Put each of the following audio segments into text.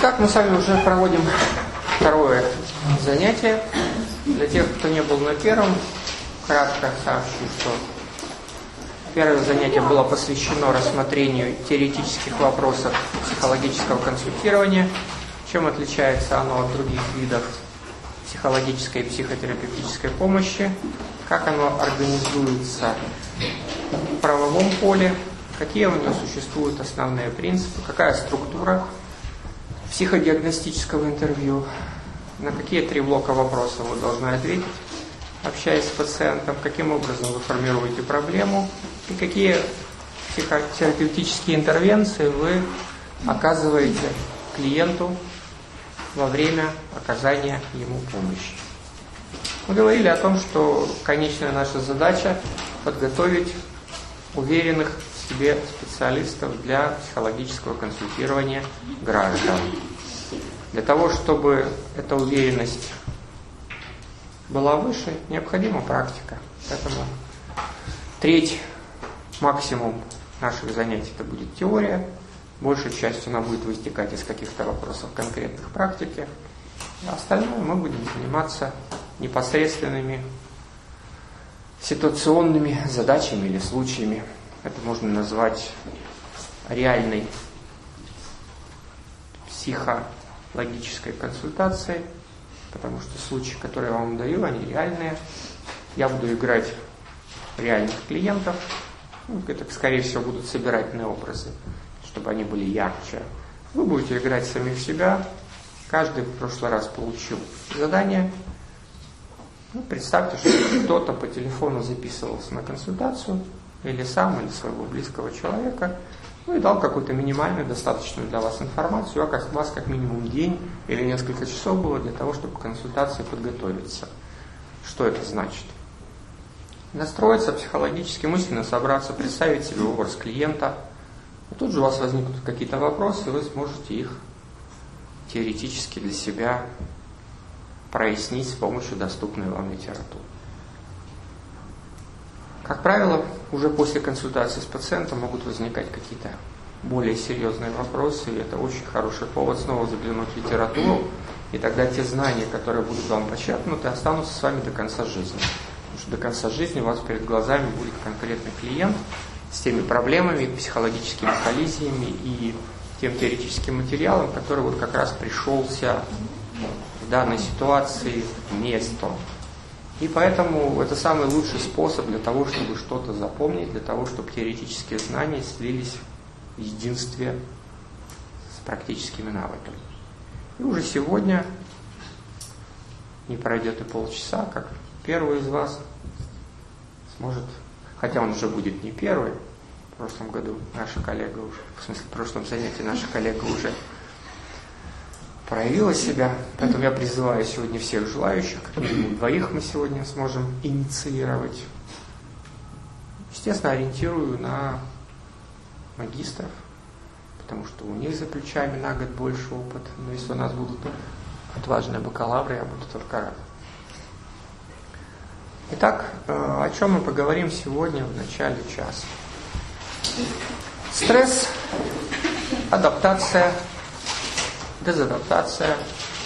Итак, мы с вами уже проводим второе занятие. Для тех, кто не был на первом, кратко сообщу, что первое занятие было посвящено рассмотрению теоретических вопросов психологического консультирования, чем отличается оно от других видов психологической и психотерапевтической помощи, как оно организуется в правовом поле, какие у него существуют основные принципы, какая структура психодиагностического интервью, на какие 3 блока вопросов вы должны ответить, общаясь с пациентом, каким образом вы формируете проблему и какие психотерапевтические интервенции вы оказываете клиенту во время оказания ему помощи. Мы говорили о том, что конечная наша задача – подготовить уверенных в себе специалистов для психологического консультирования граждан. Для того, чтобы эта уверенность была выше, необходима практика. Поэтому треть максимум наших занятий это будет теория, большей частью она будет вытекать из каких-то вопросов конкретных практики, а остальное мы будем заниматься непосредственными ситуационными задачами или случаями. Это можно назвать реальной психологической консультацией, потому что случаи, которые я вам даю, они реальные. Я буду играть реальных клиентов. Это, скорее всего, будут собирательные образы, чтобы они были ярче. Вы будете играть самих себя. Каждый в прошлый раз получил задание. Представьте, что кто-то по телефону записывался на консультацию, или сам, или своего близкого человека, и дал какую-то минимальную, достаточную для вас информацию, а у вас как минимум день или несколько часов было для того, чтобы к консультации подготовиться. Что это значит? Настроиться психологически, мысленно собраться, представить себе образ клиента. И тут же у вас возникнут какие-то вопросы, и вы сможете их теоретически для себя прояснить с помощью доступной вам литературы. Как правило, уже после консультации с пациентом могут возникать какие-то более серьезные вопросы, и это очень хороший повод снова заглянуть в литературу, и тогда те знания, которые будут вам почерпнуты, останутся с вами до конца жизни. Потому что до конца жизни у вас перед глазами будет конкретный клиент с теми проблемами, психологическими коллизиями и тем теоретическим материалом, который вот как раз пришелся в данной ситуации местом. И поэтому это самый лучший способ для того, чтобы что-то запомнить, для того, чтобы теоретические знания слились в единстве с практическими навыками. И уже сегодня не пройдет и полчаса, как первый из вас сможет, хотя он уже будет не первый, в прошлом году наша коллега уже, в смысле в прошлом занятии наша коллега уже проявила себя, поэтому я призываю сегодня всех желающих, как минимум 2 мы сегодня сможем инициировать. Естественно, ориентирую на магистров, потому что у них за плечами на год больше опыт, но если у нас будут отважные бакалавры, я буду только рад. Итак, о чем мы поговорим сегодня в начале часа? Стресс, адаптация, дезадаптация,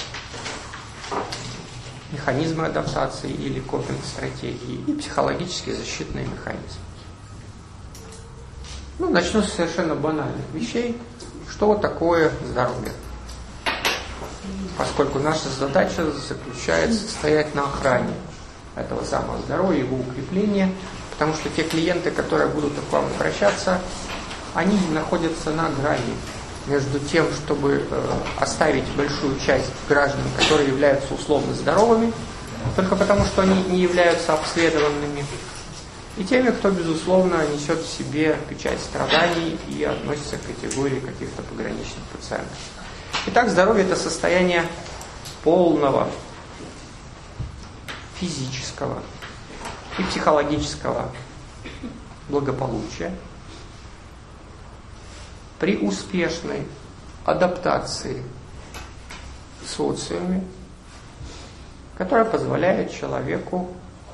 механизмы адаптации или копинг-стратегии и психологические защитные механизмы. Начну с совершенно банальных вещей. Что такое здоровье? Поскольку наша задача заключается стоять на охране этого самого здоровья, его укрепления, потому что те клиенты, которые будут к вам обращаться, они находятся на грани между тем, чтобы оставить большую часть граждан, которые являются условно здоровыми, только потому, что они не являются обследованными, и теми, кто, безусловно, несет в себе печать страданий и относится к категории каких-то пограничных пациентов. Итак, здоровье – это состояние полного физического и психологического благополучия при успешной адаптации в социуме, которая позволяет человеку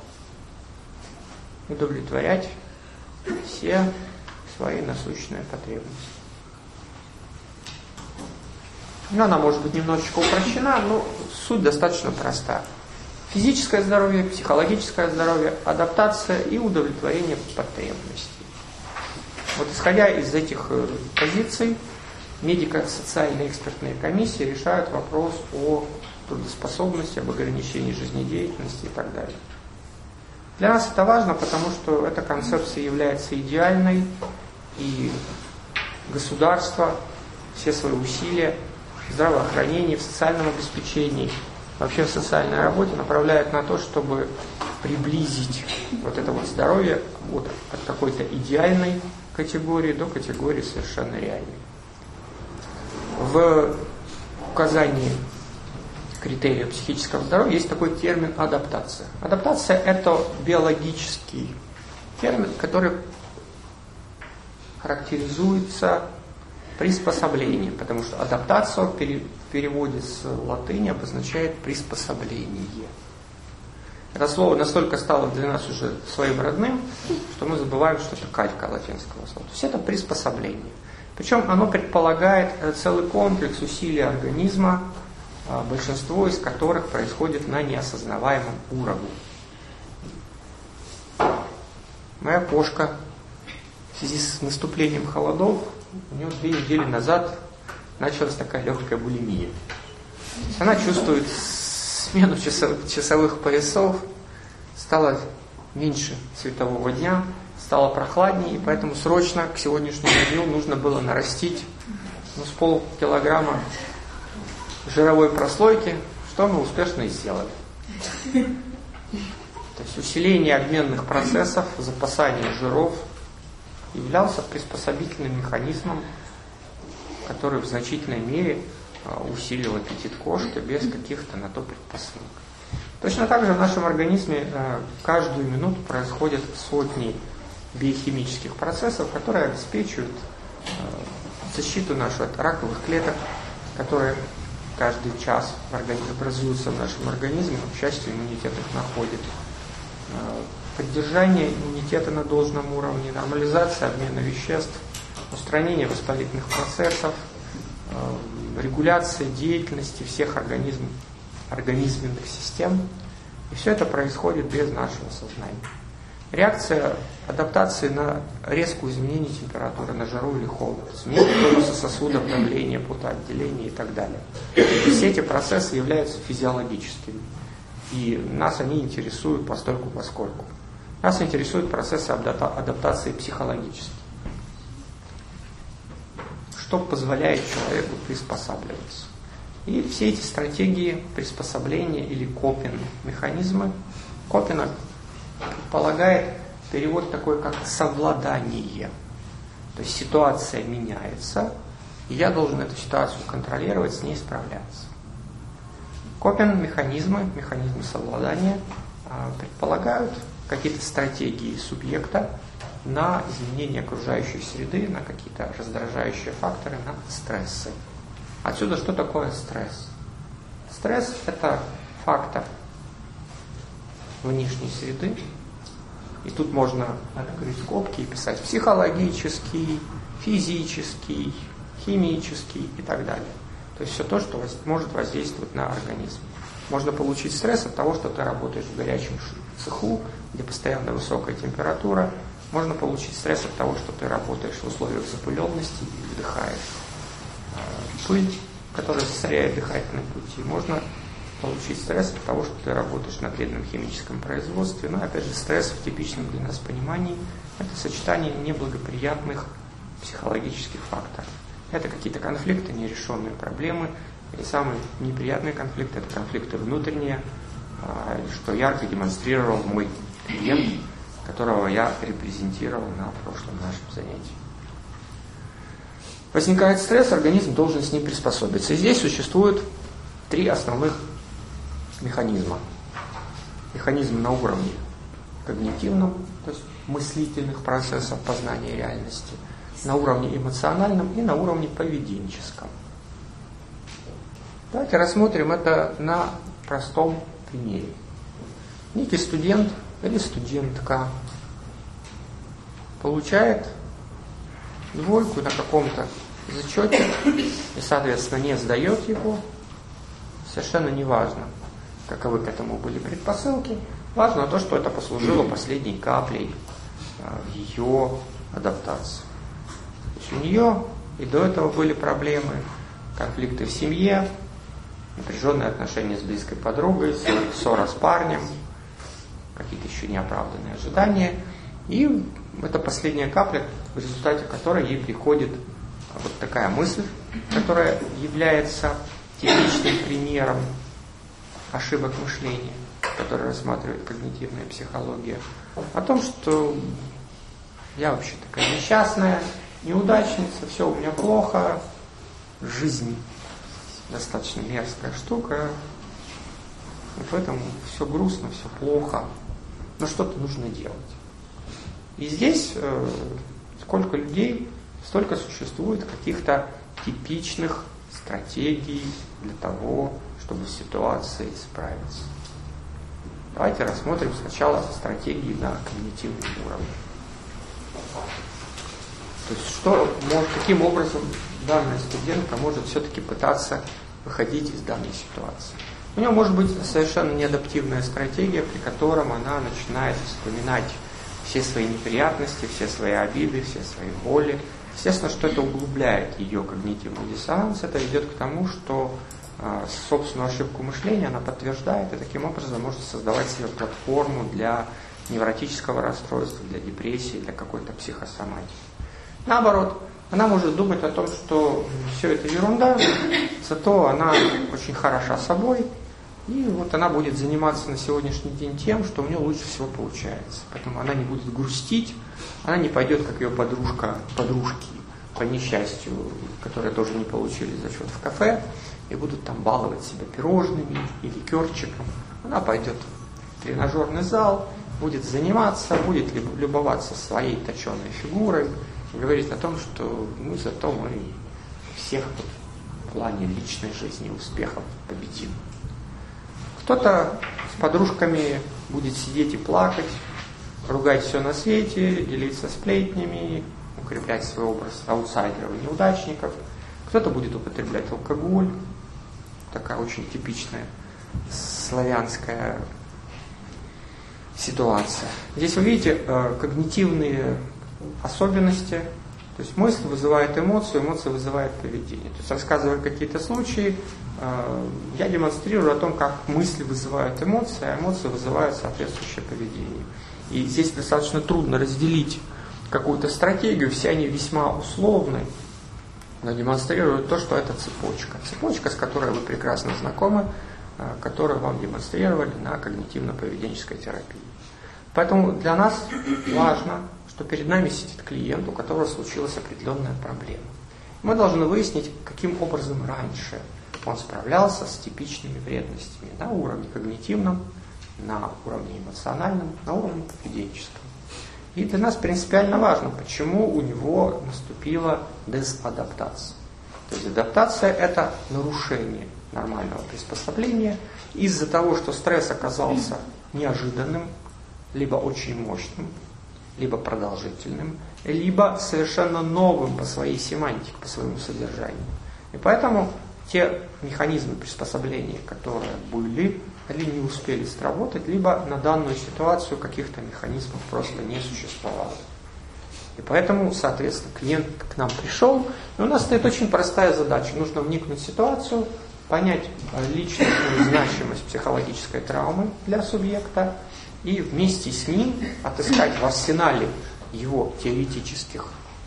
удовлетворять все свои насущные потребности. Она может быть немножечко упрощена, но суть достаточно проста. Физическое здоровье, психологическое здоровье, адаптация и удовлетворение потребностей. Вот исходя из этих позиций, медико-социальные экспертные комиссии решают вопрос о трудоспособности, об ограничении жизнедеятельности и так далее. Для нас это важно, потому что эта концепция является идеальной, и государство все свои усилия в здравоохранении, в социальном обеспечении, вообще в социальной работе направляет на то, чтобы приблизить вот это вот здоровье вот от какой-то идеальной категории до категории совершенно реальной. В указании критериев психического здоровья есть такой термин адаптация. Адаптация – это биологический термин, который характеризуется приспособлением, потому что адаптация в переводе с латыни обозначает приспособление. Это слово настолько стало для нас уже своим родным, что мы забываем, что это калька латинского слова. То есть это приспособление. Причем оно предполагает целый комплекс усилий организма, большинство из которых происходит на неосознаваемом уровне. Моя кошка в связи с наступлением холодов, у нее 2 недели назад началась такая легкая булимия. Она чувствует смену часовых поясов, стало меньше светового дня, стало прохладнее, и поэтому срочно к сегодняшнему дню нужно было нарастить с полкилограмма жировой прослойки, что мы успешно и сделали. То есть усиление обменных процессов, запасание жиров являлся приспособительным механизмом, который в значительной мере усилил аппетит кошки без каких-то на то предпосылок. Точно так же в нашем организме каждую минуту происходят сотни биохимических процессов, которые обеспечивают защиту нашу от раковых клеток, которые каждый час образуются в нашем организме, к счастью, иммунитет их находит. Поддержание иммунитета на должном уровне, нормализация обмена веществ, устранение воспалительных процессов, регуляция деятельности всех организменных систем. И все это происходит без нашего сознания. Реакция адаптации на резкое изменение температуры, на жару или холод, изменение тонуса сосудов, давление, потоотделение и так далее. Все эти процессы являются физиологическими. И нас они интересуют постольку-поскольку. Нас интересуют процессы адаптации психологические. Что позволяет человеку приспосабливаться. И все эти стратегии приспособления или копинг-механизмы, копинг предполагает перевод такой, как совладание. То есть ситуация меняется, и я должен эту ситуацию контролировать, с ней справляться. Копинг-механизмы, механизмы совладания предполагают какие-то стратегии субъекта на изменение окружающей среды, на какие-то раздражающие факторы, на стрессы. Отсюда что такое стресс? Стресс – это фактор внешней среды, и тут можно открыть скобки и писать психологический, физический, химический и так далее. То есть все то, что может воздействовать на организм. Можно получить стресс от того, что ты работаешь в горячем цеху, где постоянно высокая температура. Можно получить стресс от того, что ты работаешь в условиях запыленности и вдыхаешь пыль, которая засоряет дыхательные пути. Можно получить стресс от того, что ты работаешь на вредном химическом производстве. Но опять же, стресс в типичном для нас понимании – это сочетание неблагоприятных психологических факторов. Это какие-то конфликты, нерешенные проблемы. И самый неприятный конфликт – это конфликты внутренние, что ярко демонстрировал мой клиент, которого я репрезентировал на прошлом нашем занятии. Возникает стресс, организм должен с ним приспособиться. И здесь существует 3 основных механизма. Механизм на уровне когнитивном, то есть мыслительных процессов познания реальности, на уровне эмоциональном и на уровне поведенческом. Давайте рассмотрим это на простом примере. Некий студент или студентка получает 2 на каком-то зачете и, соответственно, не сдает его, совершенно не важно, каковы к этому были предпосылки. Важно то, что это послужило последней каплей в ее адаптации. То есть у нее и до этого были проблемы, конфликты в семье, напряженные отношения с близкой подругой, ссора с парнем, какие-то еще неоправданные ожидания. И это последняя капля, в результате которой ей приходит вот такая мысль, которая является типичным примером ошибок мышления, который рассматривает когнитивная психология, о том, что я вообще такая несчастная, неудачница, все у меня плохо, жизнь достаточно мерзкая штука, и поэтому все грустно, все плохо, но что-то нужно делать. И здесь сколько людей, столько существует каких-то типичных стратегий для того, чтобы с ситуацией справиться. Давайте рассмотрим сначала стратегии на когнитивном уровне. То есть каким образом данная студентка может все-таки пытаться выходить из данной ситуации. У нее может быть совершенно неадаптивная стратегия, при котором она начинает вспоминать все свои неприятности, все свои обиды, все свои боли. Естественно, что это углубляет ее когнитивный диссонанс, это ведет к тому, что собственную ошибку мышления она подтверждает и таким образом может создавать себе платформу для невротического расстройства, для депрессии, для какой-то психосоматики. Наоборот, она может думать о том, что все это ерунда, зато она очень хороша собой, и вот она будет заниматься на сегодняшний день тем, что у нее лучше всего получается. Поэтому она не будет грустить, она не пойдет, как ее подружки, по несчастью, которые тоже не получили зачет в кафе, и будут там баловать себя пирожными и ликерчиком. Она пойдет в тренажерный зал, будет заниматься, будет любоваться своей точеной фигурой, говорить о том, что зато мы всех в плане личной жизни успехов победим. Кто-то с подружками будет сидеть и плакать, ругать все на свете, делиться сплетнями, укреплять свой образ аутсайдеров и неудачников. Кто-то будет употреблять алкоголь, такая очень типичная славянская ситуация. Здесь вы видите когнитивные особенности, то есть мысль вызывает эмоцию, эмоция вызывает поведение. То есть, рассказывая какие-то случаи, я демонстрирую о том, как мысли вызывают эмоции, а эмоции вызывают соответствующее поведение. И здесь достаточно трудно разделить какую-то стратегию, все они весьма условны, но демонстрируют то, что это цепочка. Цепочка, с которой вы прекрасно знакомы, которую вам демонстрировали на когнитивно-поведенческой терапии. Поэтому для нас важно, что перед нами сидит клиент, у которого случилась определенная проблема. Мы должны выяснить, каким образом раньше он справлялся с типичными вредностями на уровне когнитивном, на уровне эмоциональном, на уровне поведенческом. И для нас принципиально важно, почему у него наступила дезадаптация. То есть адаптация – это нарушение нормального приспособления из-за того, что стресс оказался неожиданным, либо очень мощным, либо продолжительным, либо совершенно новым по своей семантике, по своему содержанию. И поэтому те механизмы приспособления, которые были, или не успели сработать, либо на данную ситуацию каких-то механизмов просто не существовало. И поэтому, соответственно, клиент к нам пришел, и у нас стоит очень простая задача. Нужно вникнуть в ситуацию, понять личностную значимость психологической травмы для субъекта и вместе с ним отыскать в арсенале его теоретических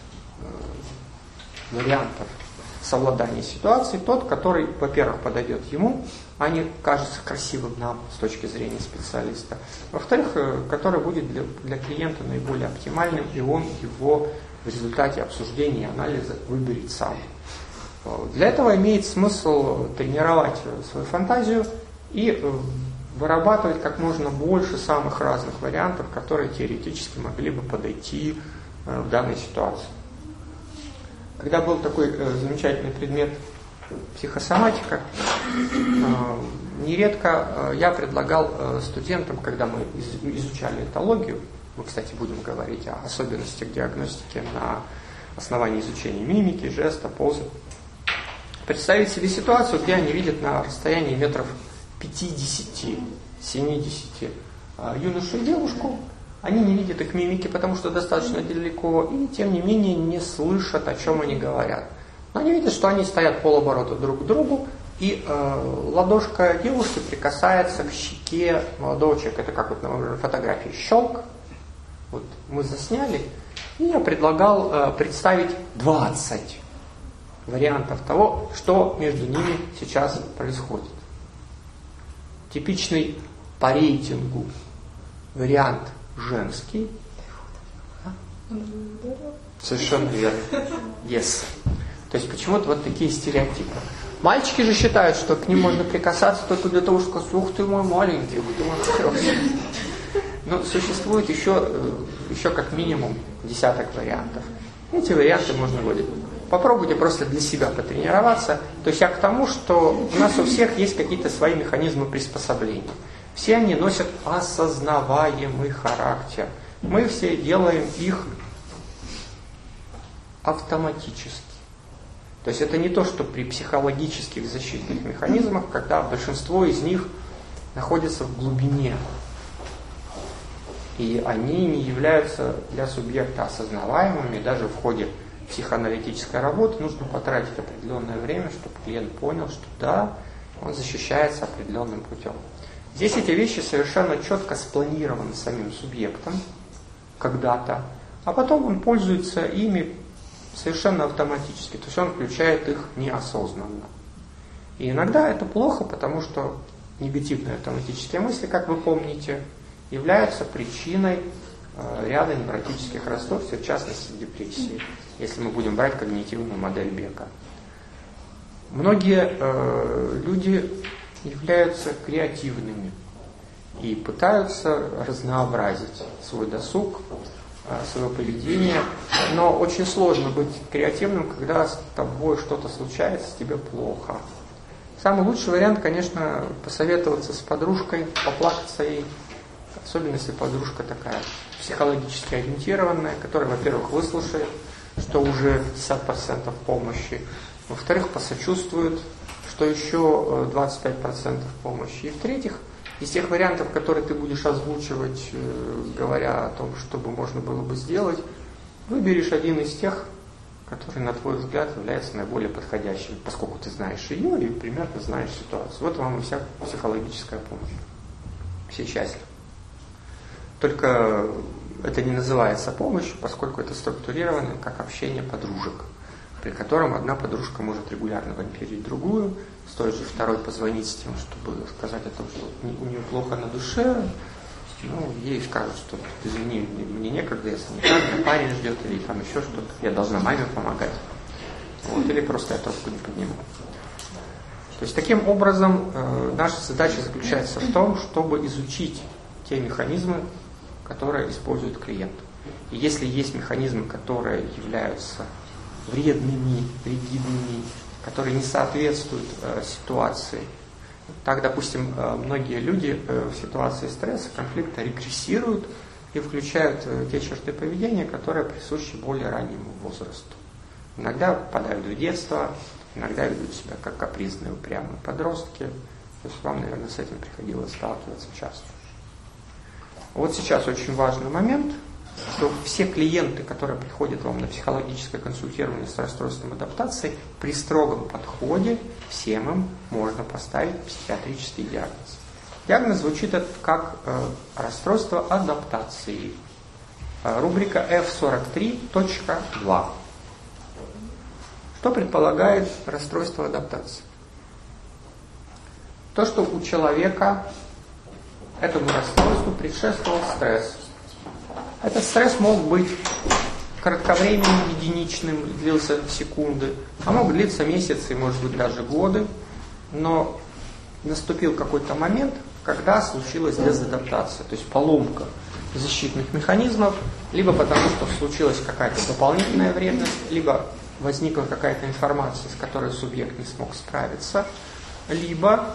вариантов совладания ситуацией тот, который, во-первых, подойдет ему, а не кажется красивым нам с точки зрения специалиста. Во-вторых, который будет для клиента наиболее оптимальным, и он его в результате обсуждения и анализа выберет сам. Для этого имеет смысл тренировать свою фантазию и вырабатывать как можно больше самых разных вариантов, которые теоретически могли бы подойти в данной ситуации. Когда был такой замечательный предмет психосоматика, нередко я предлагал студентам, когда мы изучали этологию, мы, кстати, будем говорить о особенностях диагностики на основании изучения мимики, жеста, позы. Представить себе ситуацию, где они видят на расстоянии метров 50-70 юношу и девушку. Они не видят их мимики, потому что достаточно далеко, и тем не менее не слышат, о чем они говорят. Но они видят, что они стоят полоборота друг к другу, и ладошка девушки прикасается к щеке молодого человека. Это как вот на фотографии. Щелк. Вот мы засняли, и я предлагал представить 20 вариантов того, что между ними сейчас происходит. Типичный по рейтингу вариант женский. Совершенно верно. Yes. То есть почему-то вот такие стереотипы. Мальчики же считают, что к ним можно прикасаться только для того, чтобы сказать: ух ты мой маленький, ух ты мой хороший. Но существует еще как минимум десяток вариантов. Эти варианты можно вводить. Попробуйте просто для себя потренироваться. То есть я к тому, что у нас у всех есть какие-то свои механизмы приспособления. Все они носят осознаваемый характер. Мы все делаем их автоматически. То есть это не то, что при психологических защитных механизмах, когда большинство из них находится в глубине. И они не являются для субъекта осознаваемыми. Даже в ходе психоаналитической работы нужно потратить определенное время, чтобы клиент понял, что да, он защищается определенным путем. Здесь эти вещи совершенно четко спланированы самим субъектом когда-то, а потом он пользуется ими совершенно автоматически, то есть он включает их неосознанно. И иногда это плохо, потому что негативные автоматические мысли, как вы помните, являются причиной ряда невротических расстройств, в частности депрессии, если мы будем брать когнитивную модель Бека. Многие люди являются креативными и пытаются разнообразить свой досуг, свое поведение, но очень сложно быть креативным, когда с тобой что-то случается, с тебе плохо. Самый лучший вариант, конечно, посоветоваться с подружкой, поплакаться ей, особенно если подружка такая психологически ориентированная, которая, во-первых, выслушает, что уже 50% помощи, во-вторых, посочувствует, что еще 25% помощи, и в-третьих, из тех вариантов, которые ты будешь озвучивать, говоря о том, что бы можно было бы сделать, выберешь один из тех, который, на твой взгляд, является наиболее подходящим, поскольку ты знаешь ее и примерно знаешь ситуацию. Вот вам и вся психологическая помощь. Все счастливы. Только это не называется помощью, поскольку это структурировано как общение подружек, при котором одна подружка может регулярно вампирить другую, стоит же второй позвонить с тем, чтобы сказать о том, что у нее плохо на душе, ну, ей скажут, что извини, мне некогда, если никак, меня парень ждет, или там еще что-то, я должна маме помогать. Вот, или просто я трубку не подниму. То есть таким образом наша задача заключается в том, чтобы изучить те механизмы, которые использует клиент. И если есть механизмы, которые являются вредными, ригидными, которые не соответствуют ситуации, так, допустим, многие люди в ситуации стресса, конфликта регрессируют и включают те черты поведения, которые присущи более раннему возрасту. Иногда попадают в детство, иногда ведут себя как капризные, упрямые подростки. То есть вам, наверное, с этим приходилось сталкиваться часто. Вот сейчас очень важный момент, что все клиенты, которые приходят вам на психологическое консультирование с расстройством адаптации, при строгом подходе всем им можно поставить психиатрический диагноз. Диагноз звучит как расстройство адаптации. Рубрика F43.2. Что предполагает расстройство адаптации? То, что у человека этому расстройству предшествовал стресс. Этот стресс мог быть кратковременным, единичным, длился секунды, а мог длиться месяцы, может быть даже годы, но наступил какой-то момент, когда случилась дезадаптация, то есть поломка защитных механизмов, либо потому, что случилась какая-то дополнительная вредность, либо возникла какая-то информация, с которой субъект не смог справиться, либо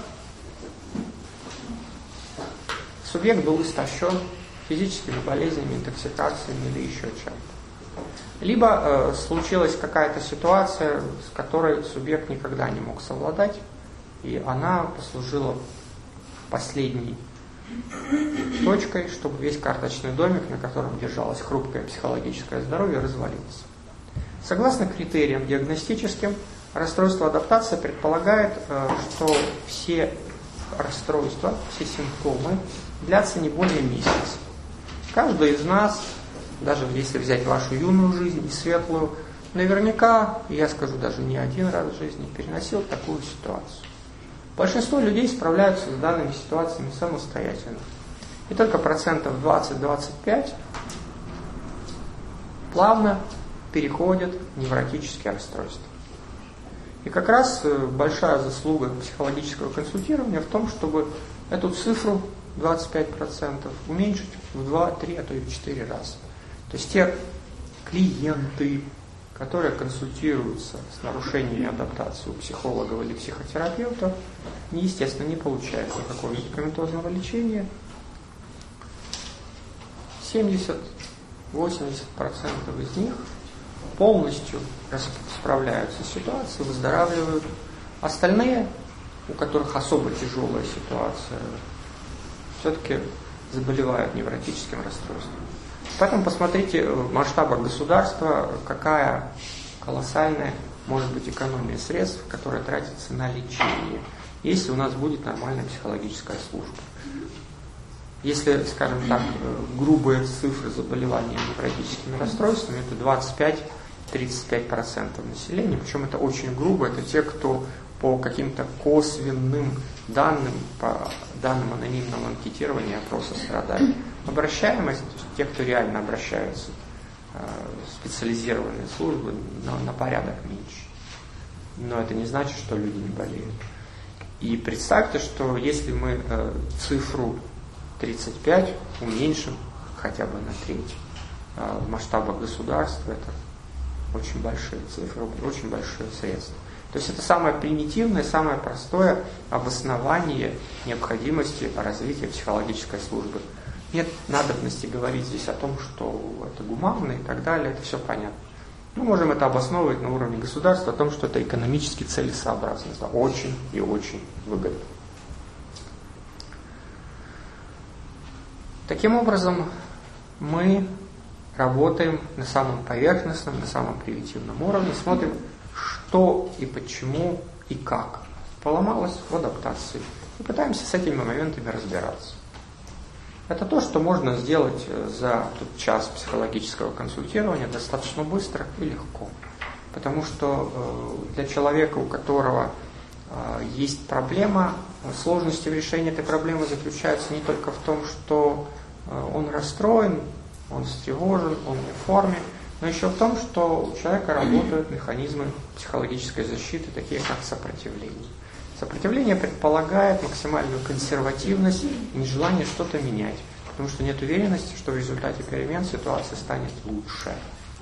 субъект был истощен физическими болезнями, интоксикациями или еще чем-то. Либо случилась какая-то ситуация, с которой субъект никогда не мог совладать, и она послужила последней точкой, чтобы весь карточный домик, на котором держалось хрупкое психологическое здоровье, развалился. Согласно критериям диагностическим, расстройство адаптации предполагает, что все расстройства, все симптомы длятся не более месяца. Каждый из нас, даже если взять вашу юную жизнь и светлую, наверняка, я скажу даже не один раз в жизни, переносил такую ситуацию. Большинство людей справляются с данными ситуациями самостоятельно. И только 20-25% плавно переходят в невротические расстройства. И как раз большая заслуга психологического консультирования в том, чтобы эту цифру 25% уменьшить в 2, 3, а то и в 4 раза. То есть те клиенты, которые консультируются с нарушениями адаптации у психологов или психотерапевтов, естественно, не получают никакого медикаментозного лечения. 70-80% из них полностью справляются с ситуацией, выздоравливают. Остальные, у которых особо тяжелая ситуация, все-таки заболевают невротическим расстройством. Поэтому посмотрите в масштабах государства, какая колоссальная может быть экономия средств, которая тратится на лечение, если у нас будет нормальная психологическая служба. Если, скажем так, грубые цифры заболеваний невротическими расстройствами, это 25-35% населения, причем это очень грубо, это те, кто по каким-то косвенным данным, по данным анонимного анкетирования, опроса страдают. Обращаемость, то есть те, кто реально обращаются в специализированные службы, на порядок меньше. Но это не значит, что люди не болеют. И представьте, что если мы цифру 35 уменьшим хотя бы на треть, в масштабах государства это очень большие цифры, очень большие средства. То есть это самое примитивное, самое простое обоснование необходимости развития психологической службы. Нет надобности говорить здесь о том, что это гуманно и так далее, это все понятно. Мы можем это обосновывать на уровне государства, о том, что это экономически целесообразно, это очень и очень выгодно. Таким образом, мы работаем на самом поверхностном, на самом примитивном уровне, смотрим, что и почему и как поломалось в адаптации, и пытаемся с этими моментами разбираться. Это то, что можно сделать за тот час психологического консультирования достаточно быстро и легко. Потому что для человека, у которого есть проблема, сложности в решении этой проблемы заключаются не только в том, что он расстроен, он встревожен, он не в форме, но еще в том, что у человека работают механизмы психологической защиты, такие как сопротивление. Сопротивление предполагает максимальную консервативность и нежелание что-то менять, потому что нет уверенности, что в результате перемен ситуация станет лучше.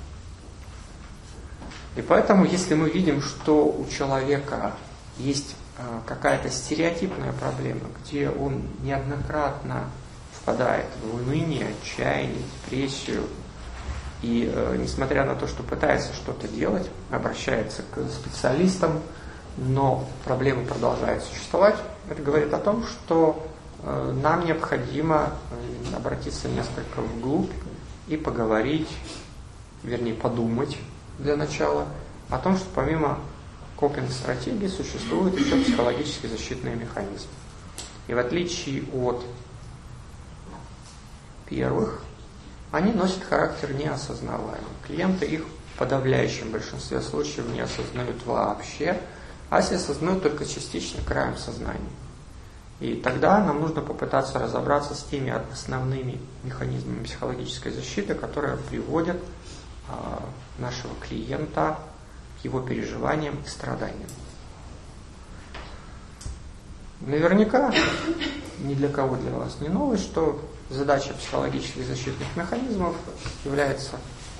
И поэтому, если мы видим, что у человека есть какая-то стереотипная проблема, где он неоднократно впадает в уныние, отчаяние, депрессию, и несмотря на то, что пытается что-то делать, обращается к специалистам, но проблема продолжает существовать, это говорит о том, что нам необходимо обратиться несколько вглубь и поговорить, вернее подумать для начала о том, что помимо копинг-стратегии существуют еще психологические защитные механизмы. И в отличие от первых, они носят характер неосознаваемый. Клиенты их в подавляющем большинстве случаев не осознают вообще, а если осознают только частично, краем сознания. И тогда нам нужно попытаться разобраться с теми основными механизмами психологической защиты, которые приводят нашего клиента к его переживаниям и страданиям. Наверняка ни для кого для вас не новость, что задача психологических защитных механизмов является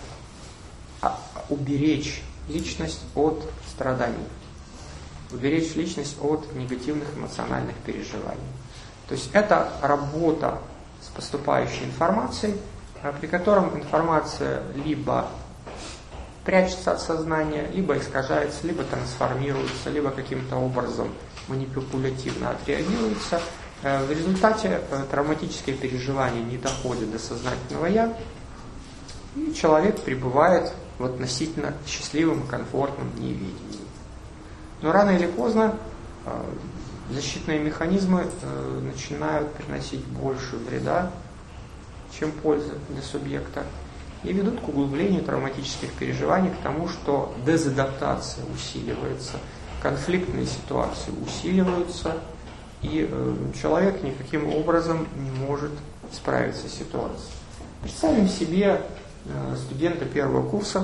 уберечь личность от страданий, уберечь личность от негативных эмоциональных переживаний. То есть это работа с поступающей информацией, при котором информация либо прячется от сознания, либо искажается, либо трансформируется, либо каким-то образом манипулятивно отреагируется. В результате травматические переживания не доходят до сознательного «я», и человек пребывает в относительно счастливом и комфортном неведении. Но рано или поздно защитные механизмы начинают приносить больше вреда, чем пользы для субъекта, и ведут к углублению травматических переживаний, к тому, что дезадаптация усиливается, конфликтные ситуации усиливаются, и человек никаким образом не может справиться с ситуацией. Представим себе студента первого курса,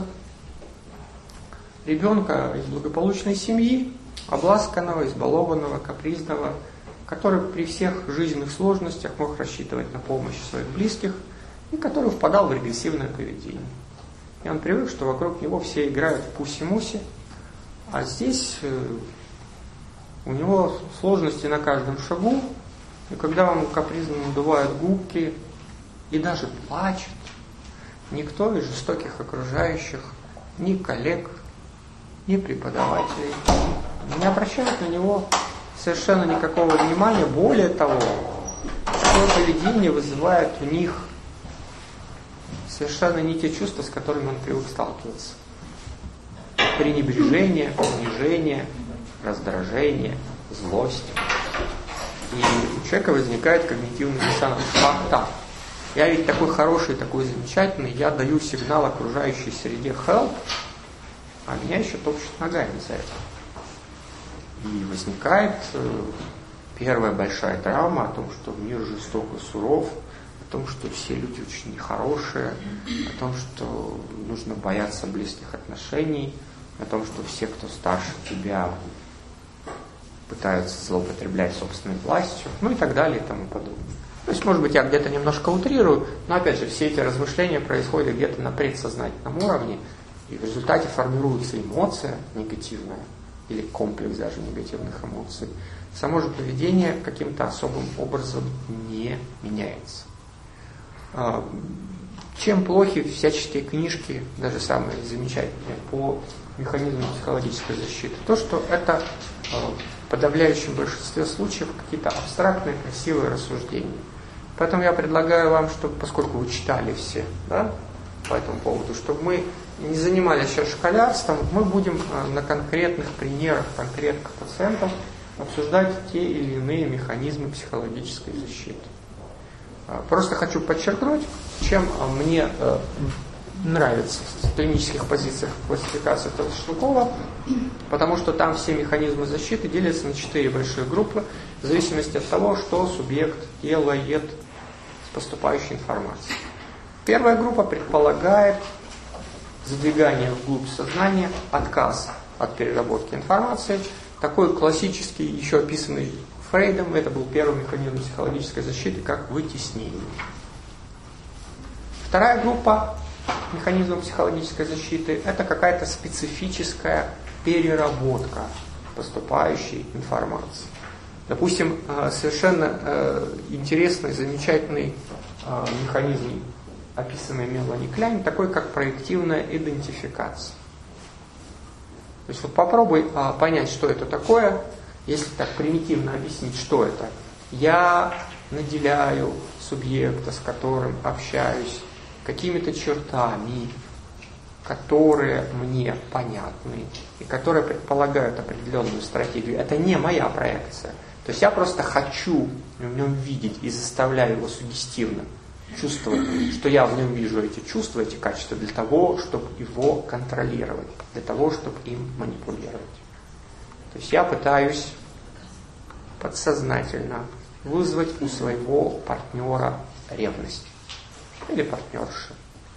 ребенка из благополучной семьи, обласканного, избалованного, капризного, который при всех жизненных сложностях мог рассчитывать на помощь своих близких и который впадал в регрессивное поведение. И он привык, что вокруг него все играют в пуси-муси, а здесь у него сложности на каждом шагу, и когда он капризно надувает губки и даже плачет, никто из жестоких окружающих, ни коллег, ни преподавателей не обращают на него совершенно никакого внимания. Более того, такое поведение вызывает у них совершенно не те чувства, с которыми он привык сталкиваться. Пренебрежение, унижение, раздражение, злость. И у человека возникает когнитивный диссонанс. Ах так, я ведь такой хороший, такой замечательный, я даю сигнал окружающей среде help, а меня еще топчут ногами за это. И возникает первая большая травма о том, что мир жесток и суров, о том, что все люди очень нехорошие, о том, что нужно бояться близких отношений, о том, что все, кто старше тебя, пытаются злоупотреблять собственной властью, ну и так далее и тому подобное. То есть, может быть, я где-то немножко утрирую, но опять же, все эти размышления происходят где-то на предсознательном уровне, и в результате формируется эмоция негативная, или комплекс даже негативных эмоций. Само же поведение каким-то особым образом не меняется. Чем плохи всяческие книжки, даже самые замечательные, по механизму психологической защиты? То, что это в подавляющем большинстве случаев какие-то абстрактные, красивые рассуждения. Поэтому я предлагаю вам, чтобы, поскольку вы читали все, да, по этому поводу, чтобы мы не занимались сейчас школярством, мы будем на конкретных примерах конкретных пациентов обсуждать те или иные механизмы психологической защиты. Просто хочу подчеркнуть, чем мне нравится в клинических позициях классификации Толстушкова, потому что там все механизмы защиты делятся на 4 большие группы, в зависимости от того, что субъект делает с поступающей информацией. Первая группа предполагает задвигание вглубь сознания, отказ от переработки информации. Такой классический, еще описанный Фрейдом, это был первый механизм психологической защиты, как вытеснение. Вторая группа механизмов психологической защиты – это какая-то специфическая переработка поступающей информации. Допустим, совершенно интересный, замечательный механизм, описанный Мелани Кляйн, такой как проективная идентификация. То есть вот попробуй понять, что это такое, если так примитивно объяснить, что это. Я наделяю субъекта, с которым общаюсь, какими-то чертами, которые мне понятны и которые предполагают определенную стратегию. Это не моя проекция. То есть я просто хочу в нем видеть и заставляю его суггестивно чувствовать, что я в нем вижу эти чувства, эти качества для того, чтобы его контролировать, для того, чтобы им манипулировать. То есть я пытаюсь подсознательно вызвать у своего партнера ревность или партнерши.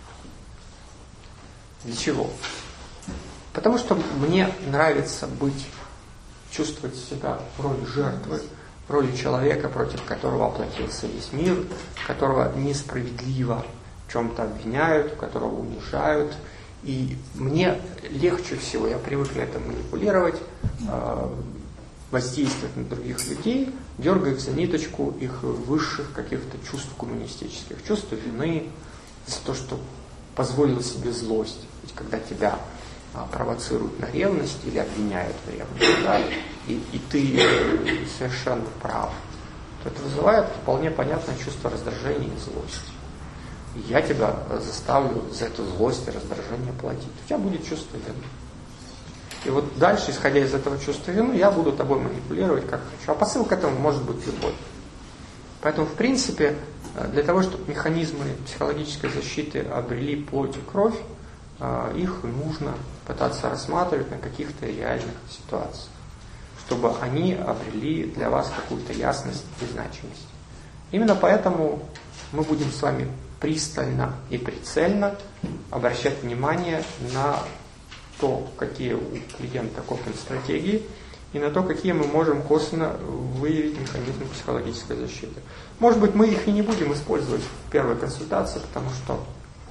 Для чего? Потому что мне нравится чувствовать себя в роли жертвы, в роли человека, против которого оплатился весь мир, которого несправедливо в чем-то обвиняют, которого унижают. И мне легче всего, я привык на это манипулировать, воздействовать на других людей, дергая их за ниточку их высших каких-то чувств коммунистических, чувств вины за то, что позволил себе злость. Ведь когда тебя провоцируют на ревность или обвиняют в ревности, да, и ты совершенно прав, то это вызывает вполне понятное чувство раздражения и злости. И я тебя заставлю за эту злость и раздражение платить. У тебя будет чувство вины. И вот дальше, исходя из этого чувства вины, я буду тобой манипулировать как хочу. А посыл к этому может быть любой. Поэтому, в принципе, для того, чтобы механизмы психологической защиты обрели плоть и кровь, их нужно пытаться рассматривать на каких-то реальных ситуациях, чтобы они обрели для вас какую-то ясность и значимость. Именно поэтому мы будем с вами пристально и прицельно обращать внимание на то, какие у клиента копинг-стратегии, и на то, какие мы можем косвенно выявить механизмы психологической защиты. Может быть, мы их и не будем использовать в первой консультации, потому что,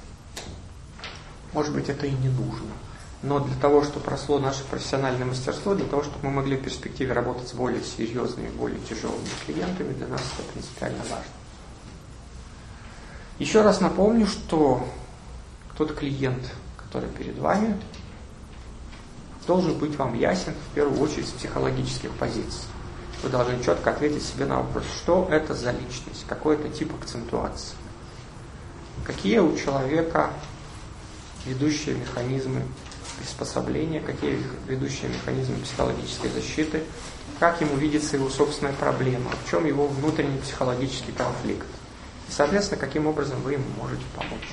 может быть, это и не нужно. Но для того, чтобы росло наше профессиональное мастерство, для того, чтобы мы могли в перспективе работать с более серьезными, более тяжелыми клиентами, для нас это принципиально важно. Еще раз напомню, что тот клиент, который перед вами, должен быть вам ясен в первую очередь с психологических позиций. Вы должны четко ответить себе на вопрос, что это за личность, какой это тип акцентуации, какие у человека ведущие механизмы приспособления, какие ведущие механизмы психологической защиты, как ему видится его собственная проблема, в чем его внутренний психологический конфликт. И, соответственно, каким образом вы ему можете помочь.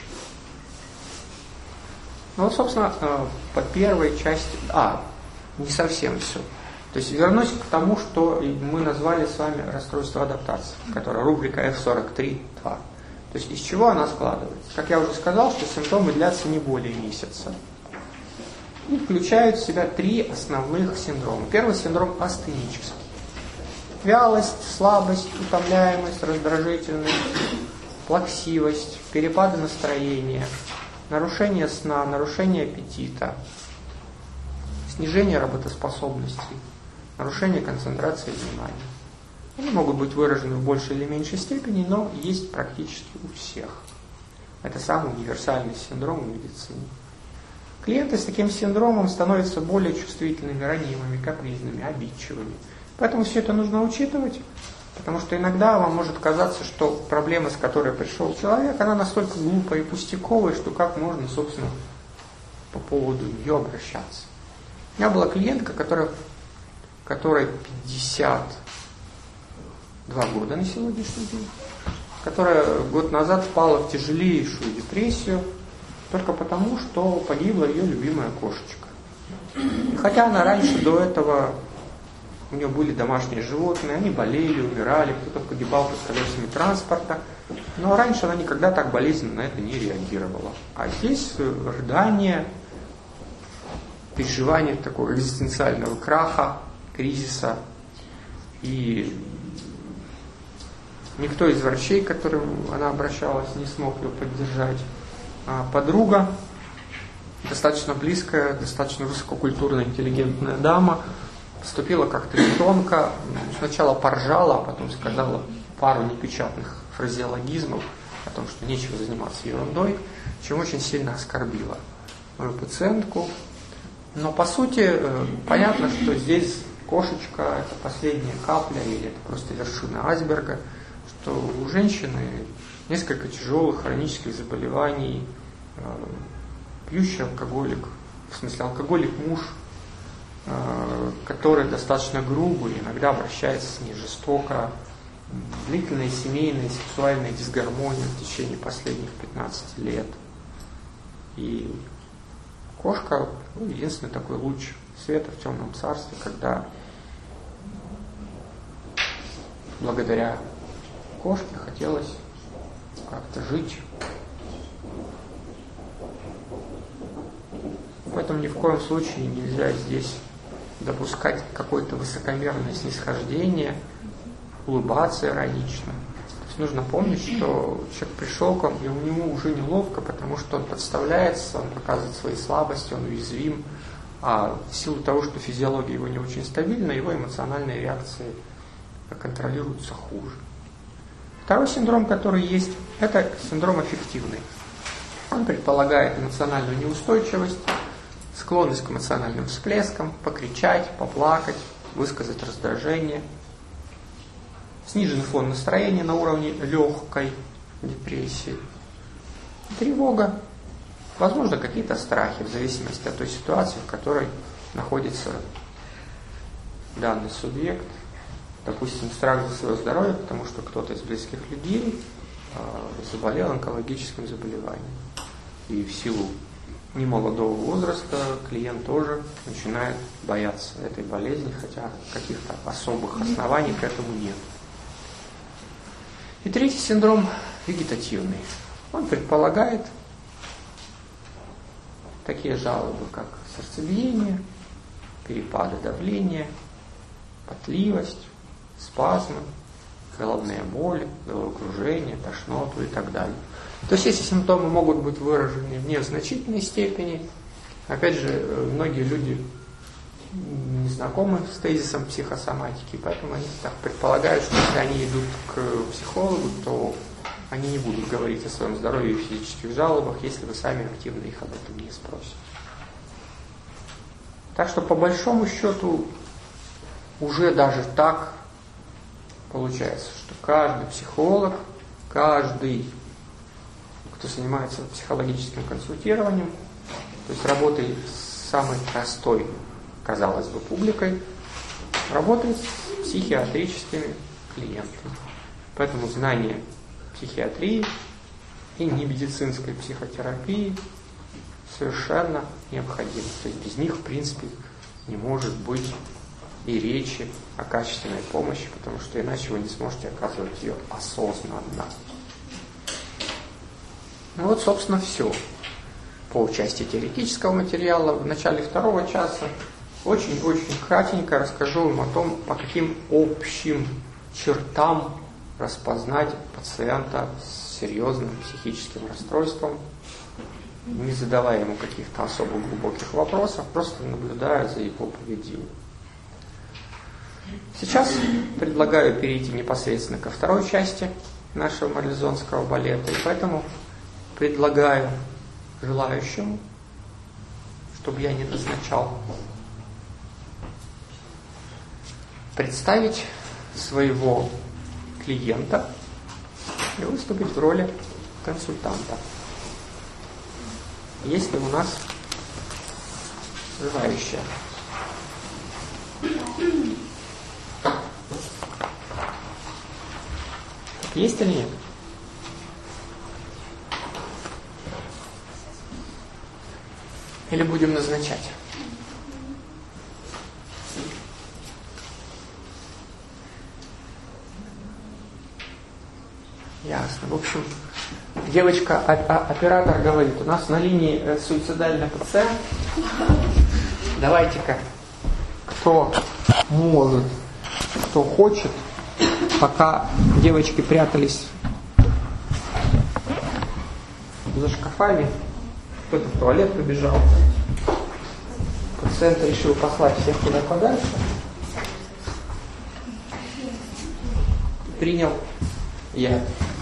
Ну вот, собственно, по первой части... не совсем все. То есть вернусь к тому, что мы назвали с вами расстройство адаптации, которая рубрика F43.2. То есть из чего она складывается? Как я уже сказал, что симптомы длятся не более месяца. И включают в себя 3 основных синдрома. Первый синдром астенический. Вялость, слабость, утомляемость, раздражительность, плаксивость, перепады настроения, нарушение сна, нарушение аппетита, снижение работоспособности, нарушение концентрации внимания. Они могут быть выражены в большей или меньшей степени, но есть практически у всех. Это самый универсальный синдром в медицине. Клиенты с таким синдромом становятся более чувствительными, ранимыми, капризными, обидчивыми. Поэтому все это нужно учитывать, потому что иногда вам может казаться, что проблема, с которой пришел человек, она настолько глупая и пустяковая, что как можно, собственно, по поводу нее обращаться. У меня была клиентка, которой 52 года на сегодняшний день, которая год назад впала в тяжелейшую депрессию только потому, что погибла ее любимая кошечка. И хотя она раньше до этого, у нее были домашние животные, они болели, умирали, кто-то погибал под колесами транспорта, но раньше она никогда так болезненно на это не реагировала. А здесь рыдание, переживание такого экзистенциального краха, кризиса, и никто из врачей, к которым она обращалась, не смог ее поддержать. А подруга, достаточно близкая, достаточно высококультурная, интеллигентная дама, поступила как-то тонко, сначала поржала, а потом сказала пару непечатных фразеологизмов о том, что нечего заниматься ерундой, чем очень сильно оскорбила мою пациентку. Но по сути понятно, что здесь кошечка – это последняя капля или это просто вершина айсберга, что у женщины несколько тяжелых хронических заболеваний, пьющий алкоголик, в смысле алкоголик-муж, который достаточно грубый, иногда обращается с ней жестоко, длительная семейная сексуальная дисгармония в течение последних 15 лет. И кошка – единственный такой луч света в темном царстве, когда благодаря кошке хотелось как-то жить. Поэтому ни в коем случае нельзя здесь допускать какое-то высокомерное снисхождение, улыбаться иронично. То есть нужно помнить, что человек пришел к вам, и у него уже неловко, потому что он подставляется, он показывает свои слабости, он уязвим, а в силу того, что физиология его не очень стабильна, его эмоциональные реакции контролируются хуже. Второй синдром, который есть, это синдром аффективный. Он предполагает эмоциональную неустойчивость, склонность к эмоциональным всплескам, покричать, поплакать, высказать раздражение, сниженный фон настроения на уровне легкой депрессии, тревога, возможно, какие-то страхи, в зависимости от той ситуации, в которой находится данный субъект. Допустим, страх за свое здоровье, потому что кто-то из близких людей заболел онкологическим заболеванием. И в силу немолодого возраста клиент тоже начинает бояться этой болезни, хотя каких-то особых оснований к этому нет. И третий синдром вегетативный. Он предполагает такие жалобы, как сердцебиение, перепады давления, потливость, спазмы, головные боли, головокружение, тошноту и так далее. То есть эти симптомы могут быть выражены в незначительной степени. Опять же, многие люди не знакомы с тезисом психосоматики, поэтому они так предполагают, что если они идут к психологу, то они не будут говорить о своем здоровье и физических жалобах, если вы сами активно их об этом не спросите. Так что по большому счету уже даже так получается, что каждый психолог, каждый, кто занимается психологическим консультированием, то есть работает с самой простой, казалось бы, публикой, работает с психиатрическими клиентами. Поэтому знание психиатрии и немедицинской психотерапии совершенно необходимо. То есть без них, в принципе, не может быть и речи о качественной помощи, потому что иначе вы не сможете оказывать ее осознанно. Ну вот, собственно, все по части теоретического материала. В начале второго часа очень-очень кратенько расскажу вам о том, по каким общим чертам распознать пациента с серьезным психическим расстройством, не задавая ему каких-то особо глубоких вопросов, просто наблюдая за его поведением. Сейчас предлагаю перейти непосредственно ко второй части нашего марлезонского балета, и поэтому предлагаю желающему, чтобы я не назначал, представить своего клиента и выступить в роли консультанта. Есть ли у нас желающие? Есть или нет? Или будем назначать? Ясно. В общем, девочка-оператор говорит, у нас на линии суицидальный пациент. Давайте-ка, кто может, кто хочет, пока девочки прятались за шкафами, кто-то в туалет побежал, пациент решил послать всех куда подальше, принял я.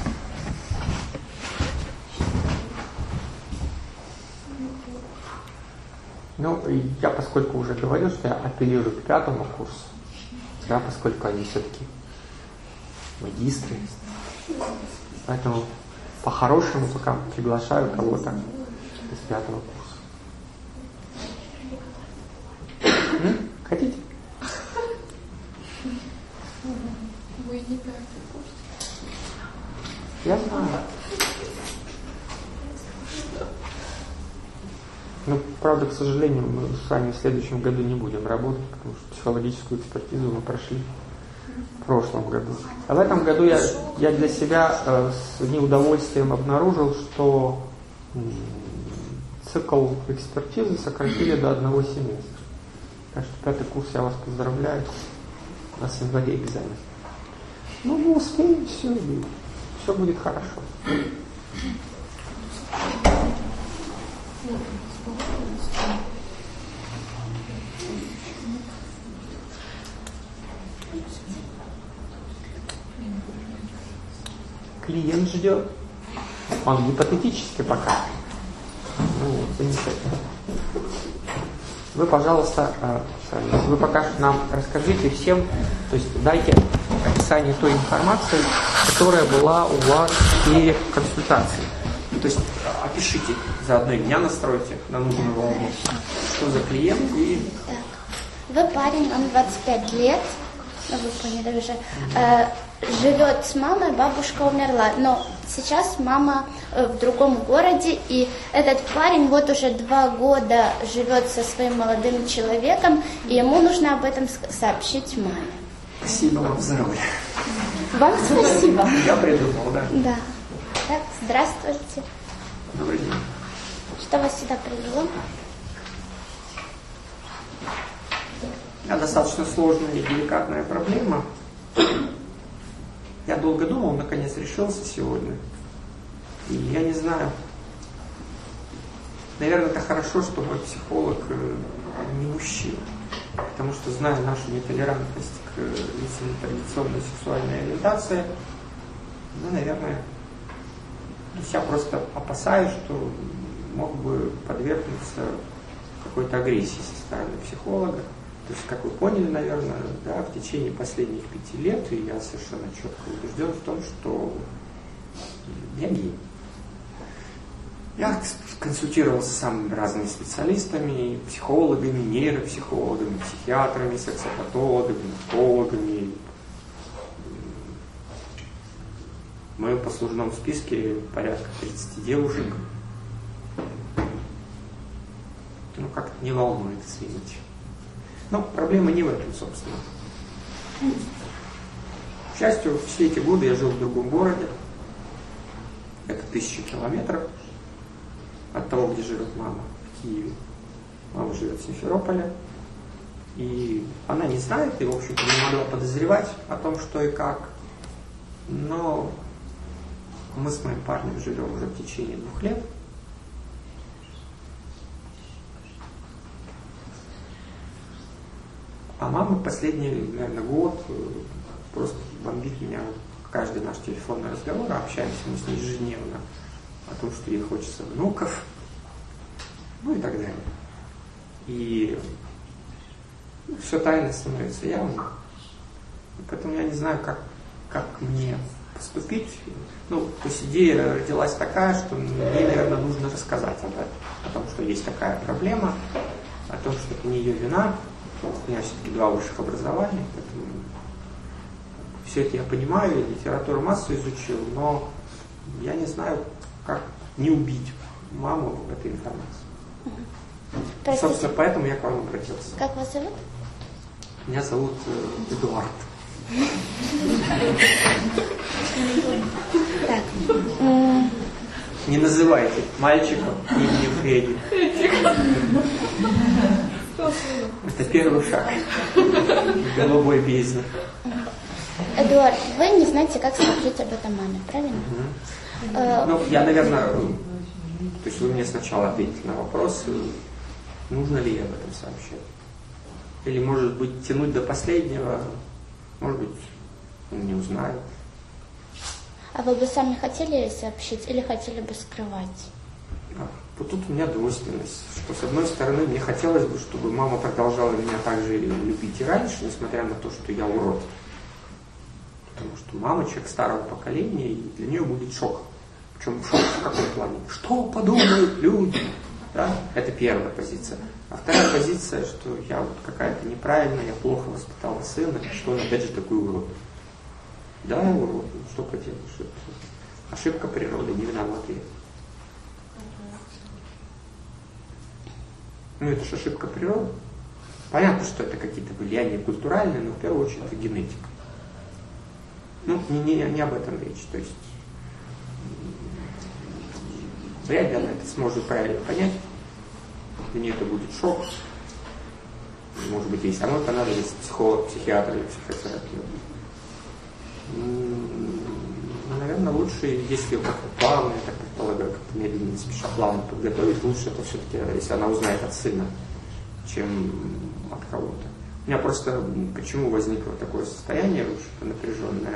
Ну, я, поскольку уже говорил, что я апеллирую к 5-му курсу, да, поскольку они все-таки магистры, поэтому по-хорошему пока приглашаю кого-то из 5-го курса. Хотите? Вы не 5-й курс. Я знаю. Ну, правда, к сожалению, мы с вами в следующем году не будем работать, потому что психологическую экспертизу мы прошли в прошлом году. А в этом году я для себя с неудовольствием обнаружил, что цикл экспертизы сократили до 1 семестра. Так что 5-й курс, я вас поздравляю. У нас в январе экзамен. Ну, мы успеем, все будет хорошо. Клиент ждет. Он гипотетически пока. Ну, замечательно. вы, пожалуйста, вы пока нам расскажите всем, то есть дайте описание той информации, которая была у вас перед консультацией. То есть опишите, заодно и меня настройте на нужную волну, что за клиент и... Так. Вы парень, он 25 лет, вы поняли уже, живет с мамой, бабушка умерла, но сейчас мама в другом городе, и этот парень вот уже 2 года живет со своим молодым человеком, и ему нужно об этом сообщить маме. Спасибо вам за роль. Вам спасибо. Я придумал, да. Да. Так, здравствуйте. Добрый день. Что вас сюда привело? У меня достаточно сложная и деликатная проблема. Я долго думал, наконец решился сегодня. И я не знаю. Наверное, это хорошо, что мой психолог не мужчина. Потому что, зная нашу нетолерантность к лицам традиционной сексуальной ориентации, наверное, я просто опасаюсь, что мог бы подвергнуться какой-то агрессии со стороны психолога. То есть, как вы поняли, наверное, да, в течение последних 5 лет, и я совершенно четко убежден в том, что я гей. Я консультировался с самыми разными специалистами, психологами, нейропсихологами, психиатрами, сексопатологами, наркологами. В моем послужном списке порядка 30 девушек. Ну, как-то не волнует, извините. Но проблема не в этом, собственно. К счастью, все эти годы я жил в другом городе. Это 1000 километров от того, где живет мама, в Киеве. Мама живет в Симферополе. И она не знает, и, в общем-то, не могла подозревать о том, что и как. Но мы с моим парнем живем уже в течение 2 лет. А мама последний, наверное, год просто бомбит меня. Каждый наш телефонный разговор, общаемся мы с ней ежедневно о том, что ей хочется внуков, ну и так далее. И все тайно становится явно. Поэтому я не знаю, как мне поступить. Ну, то есть идея родилась такая, что ей, наверное, нужно рассказать об этом, о том, что есть такая проблема, о том, что это не ее вина. У меня все-таки 2 высших образования, поэтому все это я понимаю, я литературу массу изучил, но я не знаю, как не убить маму в этой информации. Простите. Собственно, поэтому я к вам обратился. Как вас зовут? Меня зовут Эдуард. Так. Не называйте мальчиком имени Фредди. Это первый шаг в голубой бездне. Эдуард, вы не знаете, как сообщить об этом маме, правильно? Ну, я, наверное, то есть вы мне сначала ответите на вопрос, нужно ли ей об этом сообщать. Или, может быть, тянуть до последнего, может быть, он не узнает. А вы бы сами хотели ей сообщить или хотели бы скрывать? Вот тут у меня двойственность, что с одной стороны мне хотелось бы, чтобы мама продолжала меня так же любить и раньше, несмотря на то, что я урод. Потому что мама человек старого поколения, и для нее будет шок. Причем шок в каком плане? Что подумают люди? Да? Это первая позиция. А вторая позиция, что я вот какая-то неправильная, я плохо воспитала сына, что он опять же такой урод. Да, урод, ну что поделаешь, это ошибка природы, не виноват я. Ну это же ошибка природы. Понятно, что это какие-то влияния культуральные, но в первую очередь это генетика. Ну, не об этом речь. То есть вряд ли она это сможет правильно понять. Для нее это будет шок. Может быть, ей самой понадобится психолог, психиатр или психотерапевт. Наверное, лучше, если как-то плавно, я так предполагаю, как-то медленно, не спеша плавно подготовить, лучше это все-таки, если она узнает от сына, чем от кого-то. У меня просто, почему возникло такое состояние, что-то напряженное,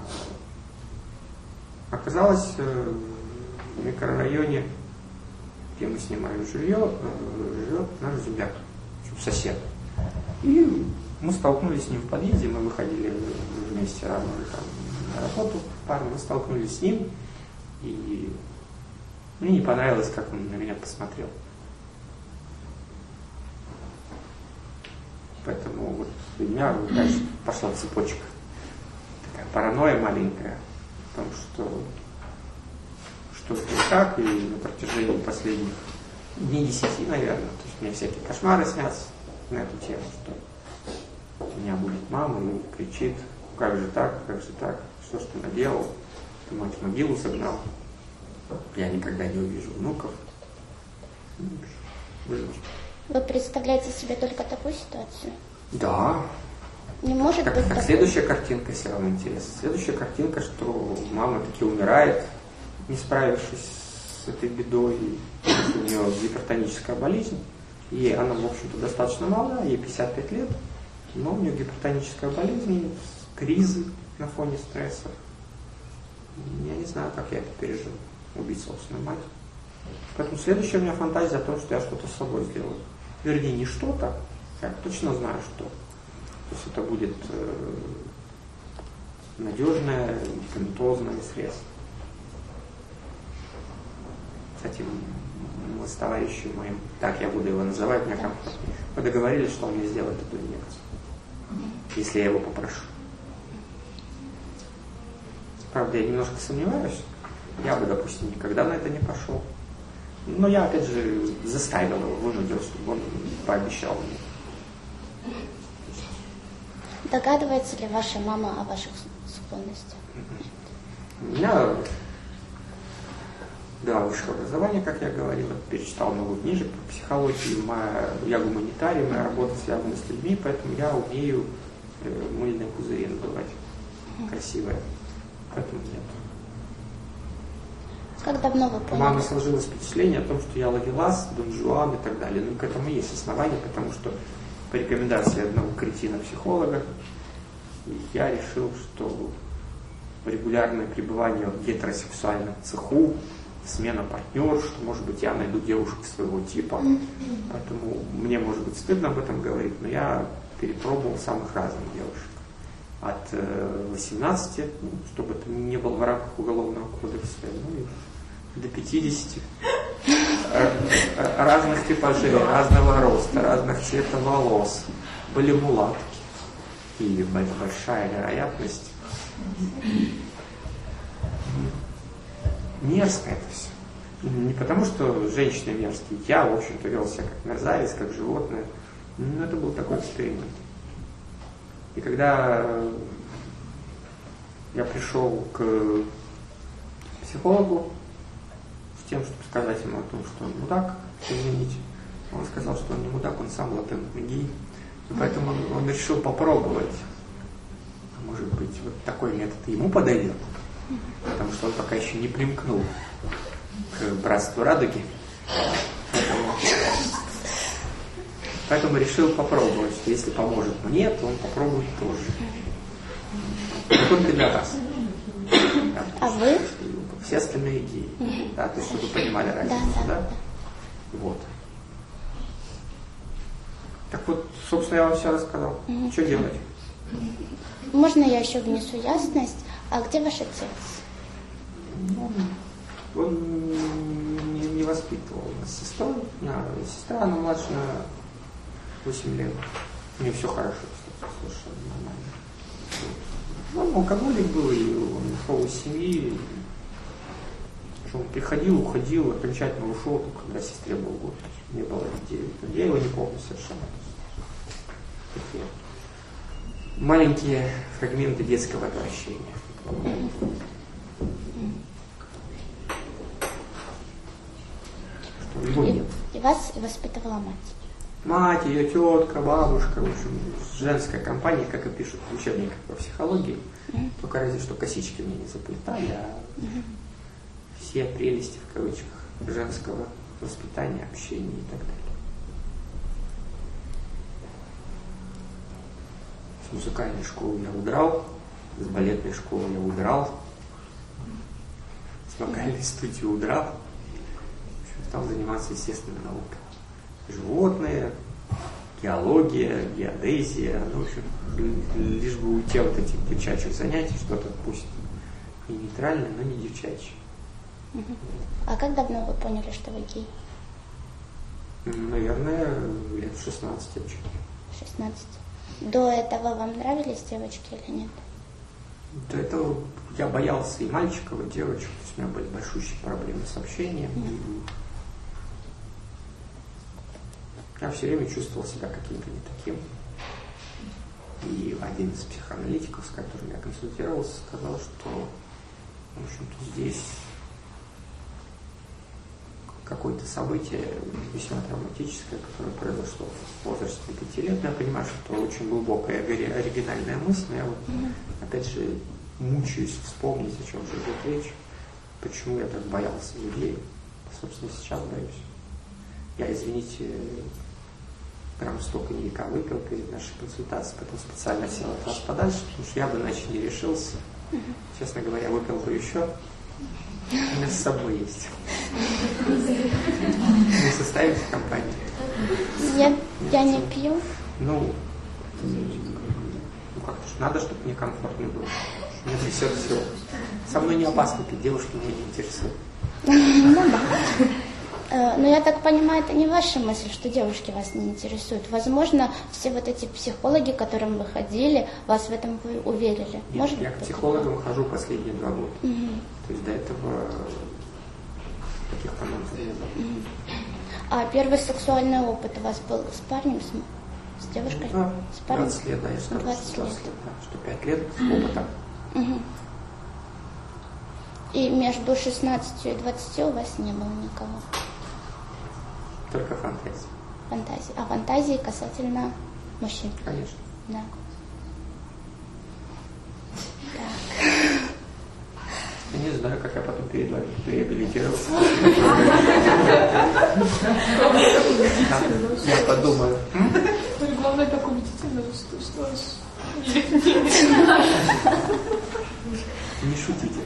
оказалось в микрорайоне где мы снимаем жилье, живет наш земляк, сосед. И мы столкнулись с ним в подъезде, мы выходили вместе рано там, на работу, парни, мы столкнулись с ним, и мне не понравилось, как он на меня посмотрел. Поэтому вот у меня дальше пошла цепочка. Такая паранойя маленькая, потому что что-то не так, и на протяжении последних дней 10, наверное, то есть у меня всякие кошмары снятся на эту тему, что у меня будет мама и кричит, как же так, что ж ты наделал, ты мать в могилу согнал, я никогда не увижу внуков. Вы представляете себе только такую ситуацию? Да. Не может быть как следующая картинка все равно интересна. Следующая картинка, что мама таки умирает, не справившись с этой бедой, у нее гипертоническая болезнь, и она, в общем-то, достаточно молода, ей 55 лет, но у нее гипертоническая болезнь, кризы на фоне стрессов. Я не знаю, как я это пережил, убить собственную мать. Поэтому следующая у меня фантазия о том, что я что-то с собой сделаю. Вернее, не что-то, я точно знаю, что. То есть это будет надежное, медикаментозное средство. Кстати, мы с товарищем моим, так я буду его называть, меня мы договорились, что он мне сделает эту инъекцию, если я его попрошу. Правда, я немножко сомневаюсь, я бы, допустим, никогда на это не пошел. Но я, опять же, заставил его, вынудил, чтобы он пообещал мне. Догадывается ли ваша мама о ваших склонностях? У меня два высших образования, как я говорил, перечитал много книжек по психологии, я гуманитарий, моя работа связана с людьми, поэтому я умею мыльные пузыри надувать, красивые, поэтому нет. Как давно вы поняли? У мамы сложилось впечатление о том, что я ловелас, Дон Жуан и так далее. Но к этому есть основания, потому что по рекомендации одного кретина-психолога я решил, что регулярное пребывание в гетеросексуальном цеху, смена партнеров, что, может быть, я найду девушку своего типа. Поэтому мне, может быть, стыдно об этом говорить, но я перепробовал самых разных девушек. От 18, чтобы это не было в рамках Уголовного кодекса, до 50. Разных типажей, разного роста, разных цветов волос. Были мулатки. И большая вероятность. Мерзко это все. Не потому, что женщины мерзкие. Я, в общем-то, вел себя как мерзавец, как животное. Но это был такой эксперимент. И когда я пришел к психологу с тем, чтобы сказать ему о том, что он мудак, извините, он сказал, что он не мудак, он сам латентный гей. И поэтому он решил попробовать. А может быть, вот такой метод ему подойдет, потому что он пока еще не примкнул к братству радуги. Поэтому решил попробовать, что если поможет мне, то он попробует тоже. Только для вас. Да, а вы? Все остальные геи. Да, то есть, чтобы вы понимали разницу, да? Вот. Так вот, собственно, я вам все рассказал. Что делать? Можно я еще внесу ясность? А где ваш отец? Он не воспитывал нас с сестрой. Сестра, она младше на 8 лет. У нее все хорошо, совершенно нормально. Он алкоголик был, и он ушел из семьи. Он приходил, уходил, окончательно ушел, только когда сестре был год. Не было детей. Я его не помню совершенно. Такие маленькие фрагменты детского отвращения. Что его нет. И вас воспитывала мать? Мать, ее тетка, бабушка, в общем, женская компания, как и пишут в учебниках по психологии. Только разве что косички мне не заплетали, а все прелести, в кавычках, женского воспитания, общения и так далее. С музыкальной школы я удрал, с балетной школы я удрал, с вокальной студии удрал. стал заниматься естественной наукой. Животные, геология, геодезия, ну, в общем, лишь бы уйти от этих девчачьих занятий, что-то пусть и нейтральное, но не девчачье. А как давно вы поняли, что вы гей? Наверное, лет 16 вообще. 16. До этого вам нравились девочки или нет? До этого я боялся и мальчиков, и девочек. То есть у меня были большущие проблемы с общением. Я все время чувствовал себя каким-то не таким. И один из психоаналитиков, с которым я консультировался, сказал, что, в общем-то, здесь какое-то событие весьма травматическое, которое произошло в возрасте 5 лет. Но я понимаю, что это очень глубокая, оригинальная мысль. Но я вот, опять же, мучаюсь вспомнить, о чем же идет речь, почему я так боялся людей. Собственно, сейчас боюсь. Я, извините, прям столько мелка выпил перед нашей консультацией, потом специально сел от вас подальше, потому что я бы иначе не решился. Честно говоря, выпил бы еще. У меня с собой есть. Не составите компанию? Я не пью. Ну как-то же надо, чтобы мне комфортно было. Мне трясет все. Со мной не опасно пить, девушки меня не интересуют. Ну да. Но я так понимаю, это не ваша мысль, что девушки вас не интересуют. Возможно, все вот эти психологи, к которым вы ходили, вас в этом уверили. Нет, я к психологам хожу последние 2 года. То есть до этого таких моментов не было. А первый сексуальный опыт у вас был с парнем, с девушкой? Да, с парнем? 20 лет, да, я скажу, 20 лет. Да, что 5 лет опыта. И между 16 и 20 у вас не было никого? Только фантазии. Фантазии. А фантазии касательно мужчин? Конечно. Да. Так. Я не знаю, как я потом перед вами реабилитировался. Я подумаю. Главное, так убедительно, что Не шутите.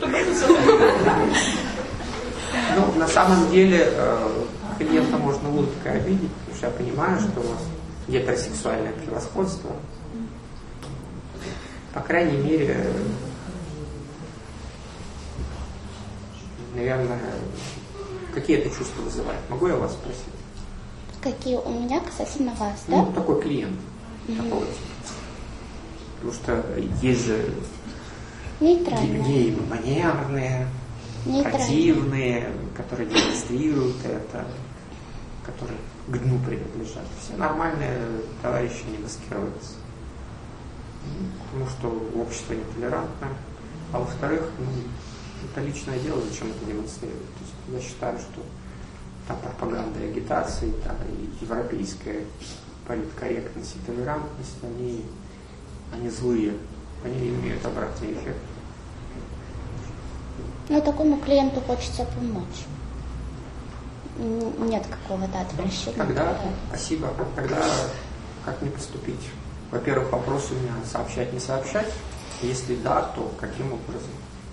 Ну, на самом деле, клиента можно улыбкой обидеть, потому что я понимаю, что у вас гетеросексуальное превосходство. По крайней мере, наверное, какие это чувства вызывает? Могу я вас спросить? Какие у меня касательно вас, да? Ну, такой клиент. Такого типа. Потому что есть же геи манерные, противные, которые демонстрируют это, которые к дну принадлежат. Все нормальные товарищи не маскируются. Потому что общество нетолерантное. А во-вторых, это личное дело, зачем это демонстрировать. То есть я считаю, что та пропаганда и агитация, та и европейская политкорректность и толерантность, они злые, они имеют обратный эффект. Но такому клиенту хочется помочь. Нет какого-то отвращения. Тогда, спасибо, тогда как мне поступить? Во-первых, вопрос у меня сообщать, не сообщать. Если да, то каким образом?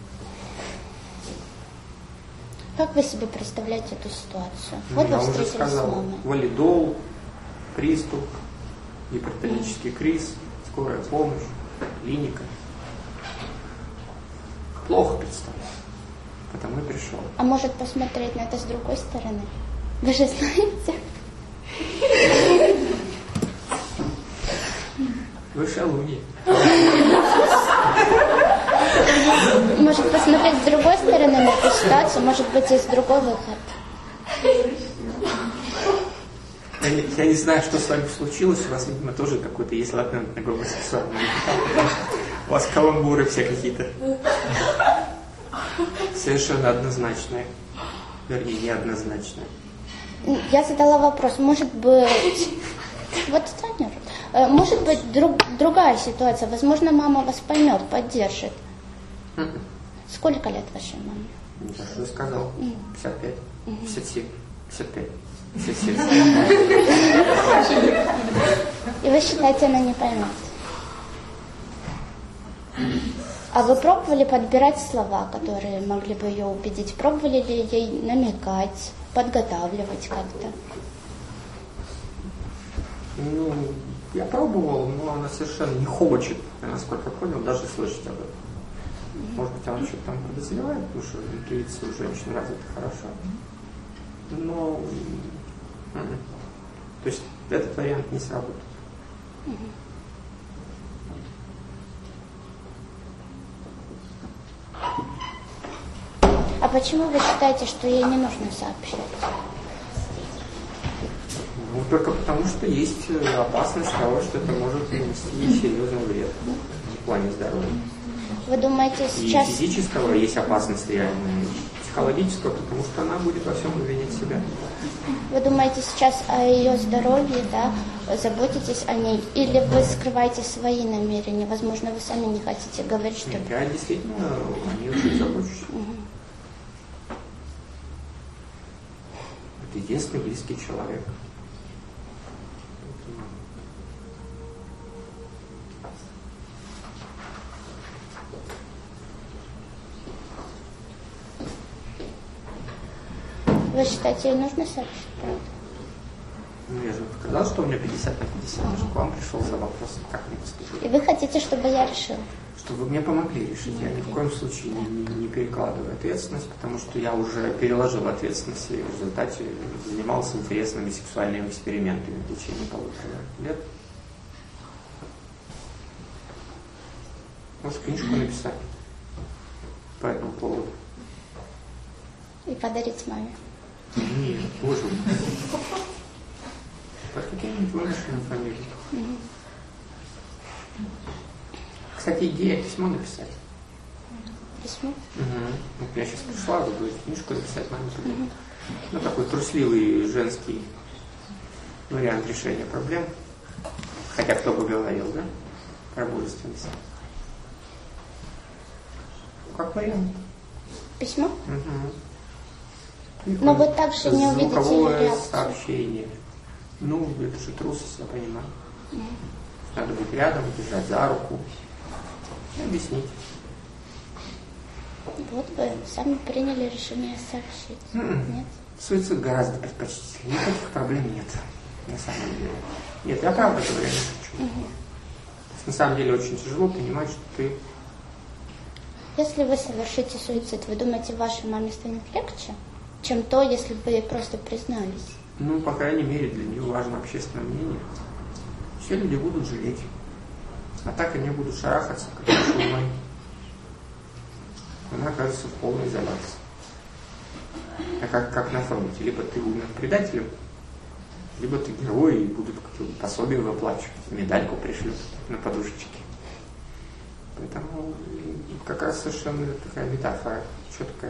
Как вы себе представляете эту ситуацию? Ну, Вот я вы уже встретились сказал, с мамой. валидол, приступ, гипертонический криз, скорая помощь, клиника. Плохо представляю. Потому и пришел. А может посмотреть на это с другой стороны? Вы же знаете. Вы шалуньи. Может посмотреть с другой стороны на эту ситуацию, может быть, есть другой выход. Я не знаю, что с вами случилось. У вас, видимо, тоже какой-то есть латентный гомосексуальный. У вас каламбуры все какие-то. Совершенно однозначные. Вернее, неоднозначные. Я задала вопрос, может быть... Вот странно. Может быть, другая ситуация. Возможно, мама вас поймет, поддержит. Сколько лет вашей маме? Я же сказал. 55, 57, 55, 57. И вы считаете, она не поймет? А вы пробовали подбирать слова, которые могли бы ее убедить? Пробовали ли ей намекать, подготавливать как-то? Ну, я пробовал, но она совершенно не хочет, насколько я понял, даже слышать об этом. Может быть, она что-то там подозревает, потому что интуиция у женщин развита хорошо. Но, то есть, этот вариант не сработает. А почему вы считаете, что ей не нужно сообщать? Ну, только потому, что есть опасность того, что это может нанести серьезный вред в плане здоровья. Вы думаете, сейчас... И физического есть опасность реальная, и психологического, потому что она будет во всем обвинять себя. Вы думаете сейчас о ее здоровье, да, заботитесь о ней, или вы скрываете свои намерения? Возможно, вы сами не хотите говорить, что... Нет, я действительно о ней очень забочусь. Это единственный близкий человек. Вы считаете, ей нужно сообщить правду? Ну, я же сказал, что у меня 50 на 50. Я же к вам пришел за вопросом, как мне поступить. И вы хотите, чтобы я решила? Чтобы вы мне помогли решить. Я ни в коем случае не перекладываю ответственность, потому что я уже переложил ответственность и в результате занимался интересными сексуальными экспериментами в течение 1,5 лет. Может, книжку написать по этому поводу. И подарить маме? Нет, боже мой. Под каким-нибудь вымышленным фамилией. Кстати, идея письмо написать. Письмо? Вот я сейчас пришла, вы будете книжку написать маме. Ну, такой трусливый женский вариант решения проблем. Хотя кто бы говорил, да? Про мужественность. Как вариант. Письмо? Но вы также не увидите реакцию. Сообщение. Ну, это же трусость, я понимаю. Надо быть рядом, держать за руку и объяснить. Вот вы сами приняли решение сообщить. Нет? Суицид гораздо предпочтительнее. Никаких проблем нет, на самом деле. Нет, я правда говорю, не хочу. На самом деле очень тяжело понимать, что ты... Если вы совершите суицид, вы думаете, вашей маме станет легче, чем то, если бы вы просто признались? Ну, по крайней мере, для нее важно общественное мнение. Все люди будут жалеть. А так они будут шарахаться, как шумой. Она оказывается в полной изоляции. А как на фронте. Либо ты умер предателем, либо ты герой, и будут какие-то пособия выплачивать. Медальку пришлют на подушечке. Поэтому как раз совершенно такая метафора четкая.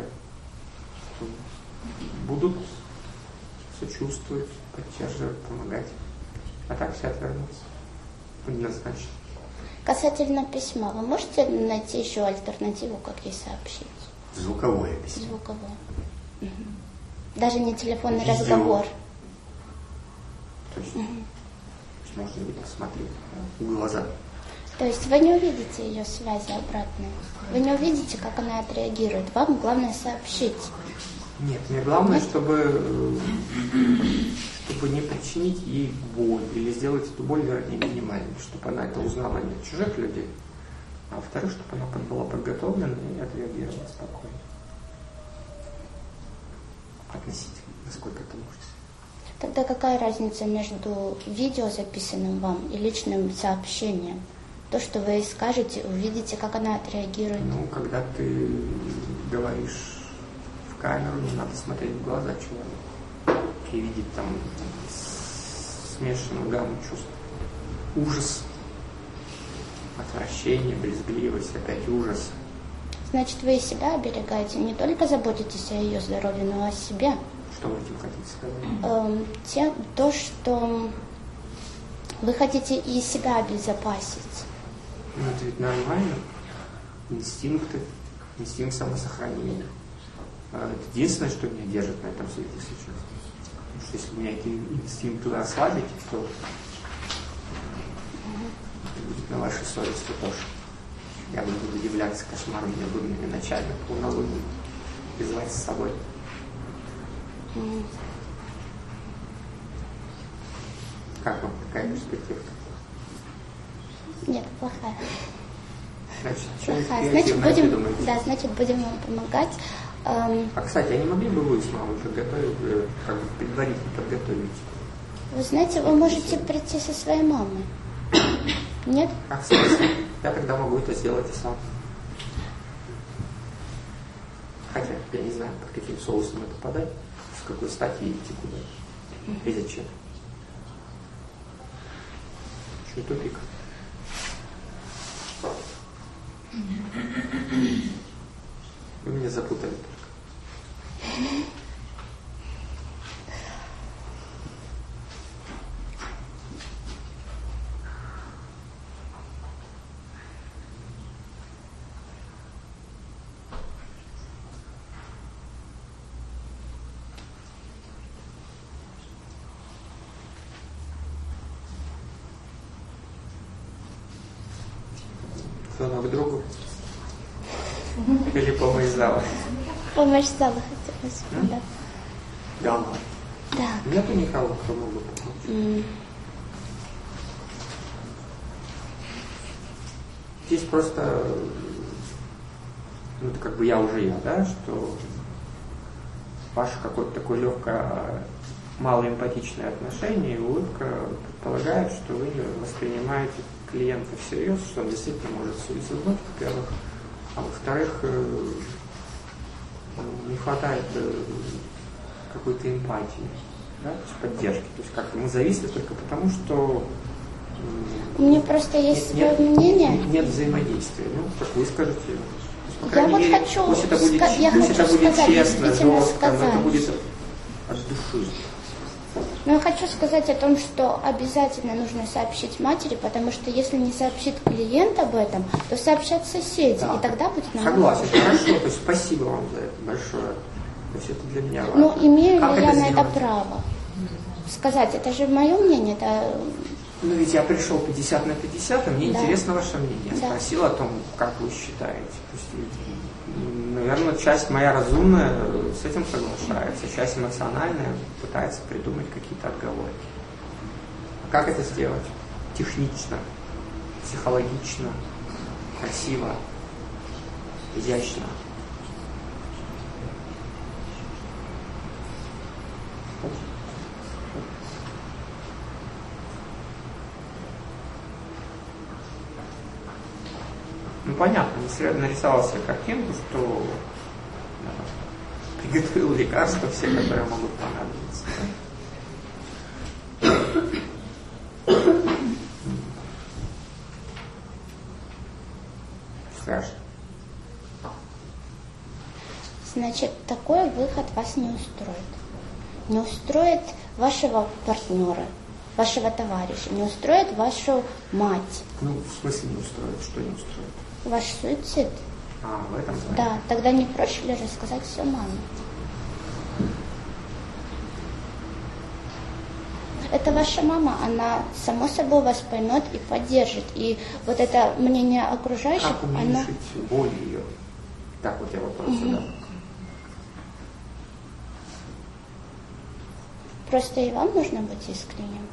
Будут сочувствовать, поддерживать, помогать. А так все отвернутся. Однозначно. Касательно письма, вы можете найти еще альтернативу, как ей сообщить? Звуковое письмо. Звуковое. Даже не телефонный разговор. Точно. Можно не посмотреть в глаза. То есть вы не увидите ее связи обратной. Вы не увидите, как она отреагирует. Вам главное сообщить. Нет, мне главное, чтобы не причинить ей боль или сделать эту боль, вернее, минимальной, чтобы она это узнала не от чужих людей, а во-вторых, чтобы она была подготовлена и отреагировала спокойно. Относительно, насколько это может. Тогда какая разница между видео, записанным вам, и личным сообщением? То, что вы скажете, увидите, как она отреагирует. Ну, когда ты говоришь в камеру, не надо смотреть в глаза человека и видеть там смешанную гамму чувств. Ужас, отвращение, брезгливость, опять ужас. Значит, вы и себя оберегаете, не только заботитесь о ее здоровье, но и о себе. Что вы этим хотите сказать? То, что вы хотите и себя обезопасить. Ну, это ведь нормально. Инстинкты, инстинкт самосохранения. Это единственное, что меня держит на этом свете сейчас. Потому что если у меня эти инстинкты ослабить, то это будет на вашей совести тоже. Я буду удивляться кошмару необдуманными ночами, полнолуние, и звать с собой. Как вам такая перспектива? Нет, плохая. Значит, значит, будем вам помогать. А, кстати, а не могли бы вы с мамой подготовить, как бы предварительно подготовить? Вы знаете, вы можете прийти со своей мамой. Нет? А, в смысле? Я тогда могу это сделать и сам. Хотя, я не знаю, под каким соусом это подать, с какой стати идти куда и зачем. Что тупик. Вы меня запутали только. Звонок другу? Или помощь зала? Помощь зала хотелось бы, да. Да. Да. Нету никого, кто мог бы помочь. Здесь просто, ну это как бы я, да, что ваше какое-то такое легкое, малоэмпатичное отношение и улыбка предполагает, что вы воспринимаете клиента всерьез, что он действительно может суициднуть, во-первых, а во-вторых, не хватает какой-то эмпатии, да, то есть поддержки. То есть как-то мы зависли только потому, что у меня просто есть свое мнение. Нет взаимодействия. Ну, как вы скажете. Я вот хочу, пусть это будет честно, жестко, но это будет от души. Но я хочу сказать о том, что обязательно нужно сообщить матери, потому что если не сообщит клиент об этом, то сообщат соседи, да. И тогда будет нормально. Согласен, хорошо, то есть спасибо вам за это большое. То есть это для меня важно. Ну, имею ли я на это право сказать? Это же мое мнение, это... Ну, ведь я пришел 50 на 50, и мне интересно ваше мнение. Я спросил о том, как вы считаете. То есть, наверное, часть моя разумная с этим соглашается, часть эмоциональная пытается придумать какие-то отговорки. Как это сделать? Технично, психологично, красиво, изящно. Ну, понятно, нарисовал себе картинку, что приготовил лекарства все, которые могут понадобиться. Страшно. Значит, такой выход вас не устроит. Не устроит вашего партнера, вашего товарища, не устроит вашу мать. Ну, в смысле не устроит? Что не устроит? Ваш суицид. А, в этом плане? Да, тогда не проще ли рассказать все маме? Это ваша мама, она само собой вас поймет и поддержит. И вот это мнение окружающих, как уменьшить боль ее? Так вот я вопрос задам. Просто и вам нужно быть искренним.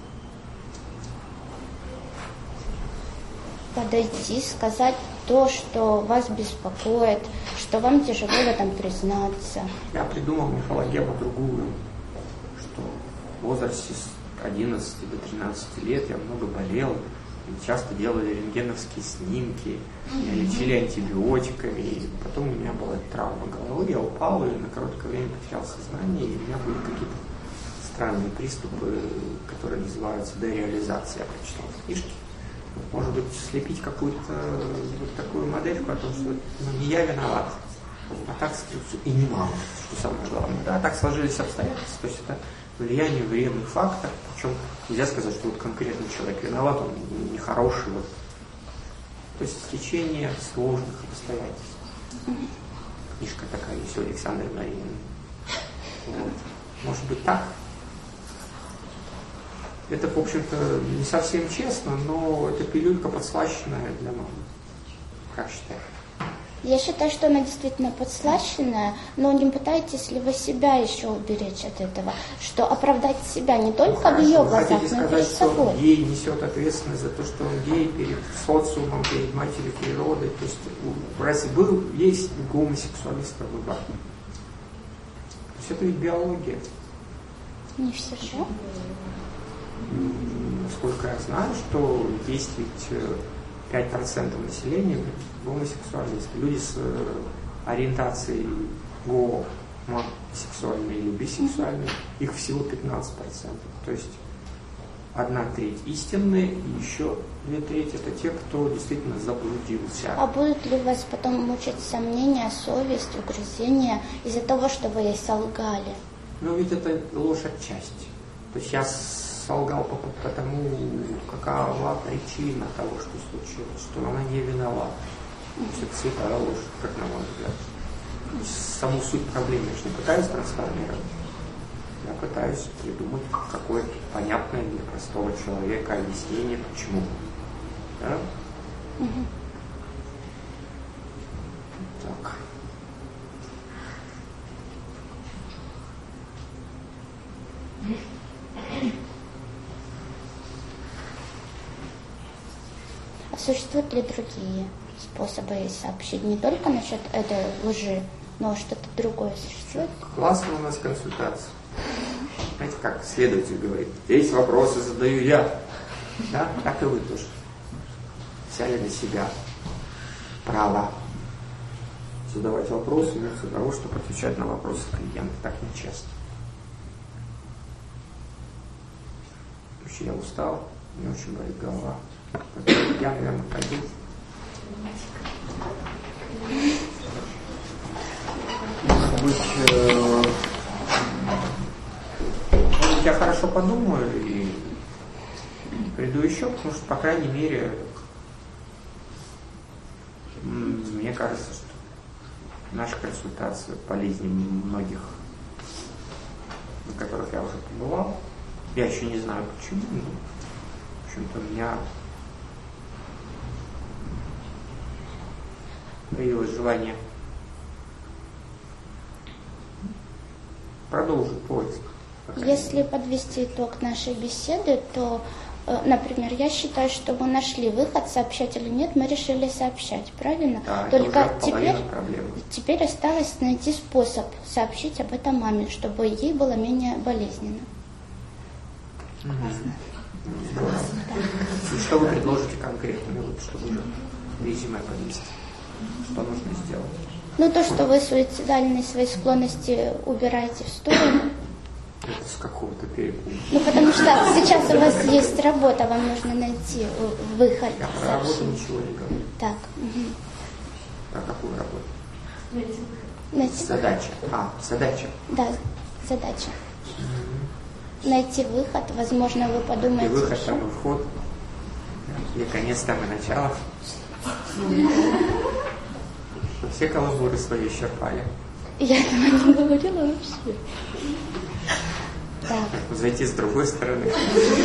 Подойти, сказать то, что вас беспокоит, что вам тяжело в этом признаться. Я придумал мифологему другую, что в возрасте с 11 до 13 лет я много болел, часто делали рентгеновские снимки, меня лечили антибиотиками, и потом у меня была травма головы, я упал и на короткое время потерял сознание, и у меня были какие-то странные приступы, которые называются дереализация, я прочитал в книжке. Может быть, слепить какую-то вот такую модельку о том, что не я виноват, а так, и не мама, что самое главное. Да, так сложились обстоятельства, то есть это влияние вредных факторов, причем нельзя сказать, что вот конкретный человек виноват, он нехороший. Вот. То есть стечение сложных обстоятельств. Книжка такая есть у Александры Маринины. Вот. Может быть так? Это, в общем-то, не совсем честно, но это пилюлька подслащенная для мамы. Как считаешь? Я считаю, что она действительно подслащенная, но не пытаетесь ли вы себя еще уберечь от этого, что оправдать себя не только в ее глазах, но и перед собой. Что гей несет ответственность за то, что он гей перед социумом, перед матерью природы. То есть разве есть гомосексуалист на выбор? То есть это ведь биология. Не все же. Насколько я знаю, что есть ведь 5% населения гомосексуалисты. Люди с ориентацией гомосексуальной или бисексуальной, их всего 15%. То есть 1/3 истинные, и еще 2/3 это те, кто действительно заблудился. А будут ли вас потом мучить сомнения, совесть, угрызения из-за того, что вы ей солгали? Ну ведь это ложь отчасти. То есть я солгал потому, какова причина того, что случилось, что она не виновата. То есть это святая ложь, как на мой взгляд. Саму суть проблемы я же не пытаюсь трансформировать. Я пытаюсь придумать какое-то понятное для простого человека объяснение, почему. Да? Так. А существуют ли другие способы ей сообщить? Не только насчет этой лжи, но что-то другое существует? Классно у нас консультация. Знаете, как следователь говорит, здесь вопросы задаю я. Да? Так и вы тоже. Взяли на себя право задавать вопросы вместо того, чтобы отвечать на вопросы клиента. Так нечестно. Вообще я устал, мне очень болит голова. Я, наверное, пойду. Может быть, я хорошо подумаю и приду еще, потому что, по крайней мере, мне кажется, что наша консультация полезнее многих, на которых я уже побывал. Я еще не знаю почему, но, в общем-то, у меня появилось желание продолжить поиск. Если подвести итог нашей беседы, то, например, я считаю, что мы нашли выход, сообщать или нет, мы решили сообщать, правильно? Да, только теперь осталось найти способ сообщить об этом маме, чтобы ей было менее болезненно. И что вы предложите конкретно, чтобы уже резюме подвести? Что нужно сделать? Ну, то, что вы суицидальные свои склонности убираете в сторону. Это с какого-то перепуга. Ну, потому что сейчас у вас есть работа, вам нужно найти выход. Я про работу ничего не говорю. Так. Про какую работу? Найти задача. Задача. Да, задача. Найти выход, возможно, вы подумаете. И выход, там и вход. И конец, там и начало. Все каламбуры свои исчерпали. Я этого не говорила вообще. Так. Зайти с другой стороны. Это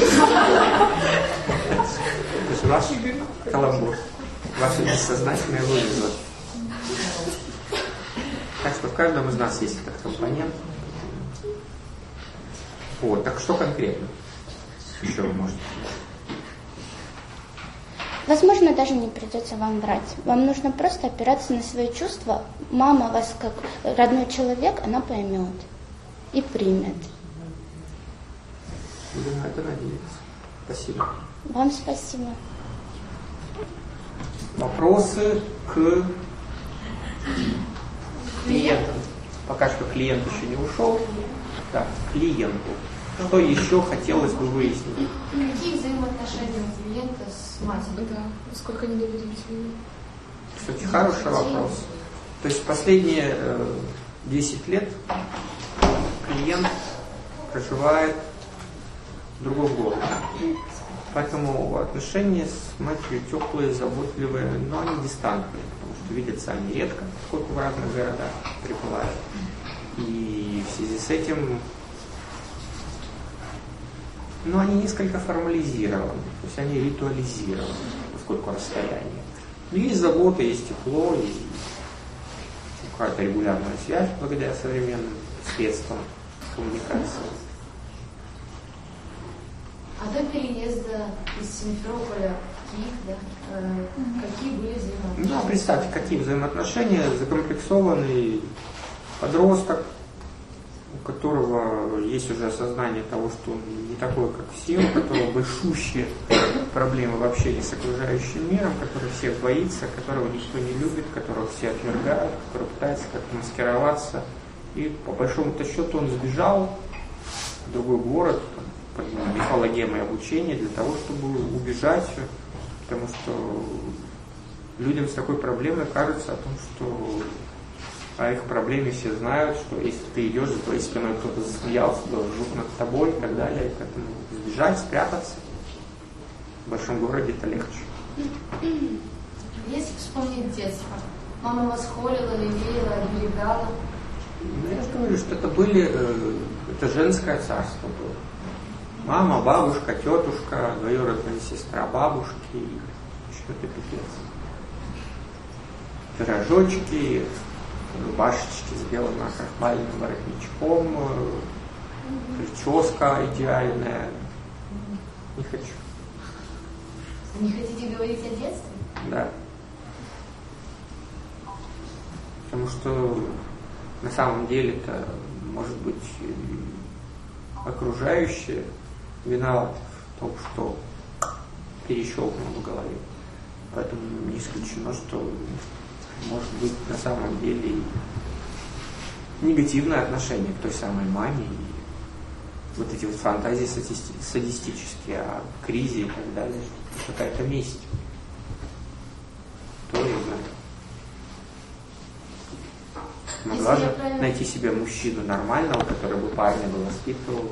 же ваш каламбур. Ваши бессознательные вылезы. Так что в каждом из нас есть этот компонент. Вот, так что конкретно? Еще вы можете? Возможно, даже не придется вам врать. Вам нужно просто опираться на свои чувства. Мама вас как родной человек, она поймет и примет. Будем на это надеяться. Спасибо. Вам спасибо. Вопросы к клиентам. Пока что клиент еще не ушел. Так, клиенту. Что еще хотелось бы выяснить? Какие взаимоотношения у клиента с матерью? Да, сколько они доверительны? Кстати, хороший вопрос. То есть последние 10 лет клиент проживает в другом городе. Поэтому отношения с матерью теплые, заботливые, но они дистантные, потому что видятся они редко, поскольку в разных городах прибывают. И в связи с этим, они несколько формализированы, то есть они ритуализированы, поскольку расстояние. Но есть забота, есть тепло, и какая-то регулярная связь благодаря современным средствам коммуникации. А до переезда из Симферополя в Киев, да, какие были взаимоотношения? Ну, представьте, какие взаимоотношения. Закомплексованный подросток, у которого есть уже осознание того, что он не такой, как все, у которого большущие проблемы в общении с окружающим миром, который всех боится, которого никто не любит, которого все отвергают, который пытается как-то маскироваться. И по большому-то счету он сбежал в другой город, по мифологемой обучения, для того, чтобы убежать, потому что людям с такой проблемой кажется о том, что о их проблеме все знают, что если ты идешь, за твоей спиной кто-то засмеялся, жук над тобой и так далее, и поэтому сбежать, спрятаться в большом городе это легче. Если вспомнить детство, мама вас холила, лелеяла, оберегала? Ну, я же говорю, что это женское царство было. Мама, бабушка, тетушка, двоюродная сестра бабушки, что-то пипец. Пирожочки, рубашечки с белым накрахмаленным воротничком, прическа идеальная. Не хочу. Не хотите говорить о детстве? Да. Потому что на самом деле-то, может быть, окружающие виноваты в том, что перещелкнуло в голове. Поэтому не исключено, что может быть на самом деле негативное отношение к той самой маме и вот эти вот фантазии садистические о кризе и так далее, что какая-то месть. Кто ее знает? Могла же найти себе мужчину нормального, который бы парня бы воспитывал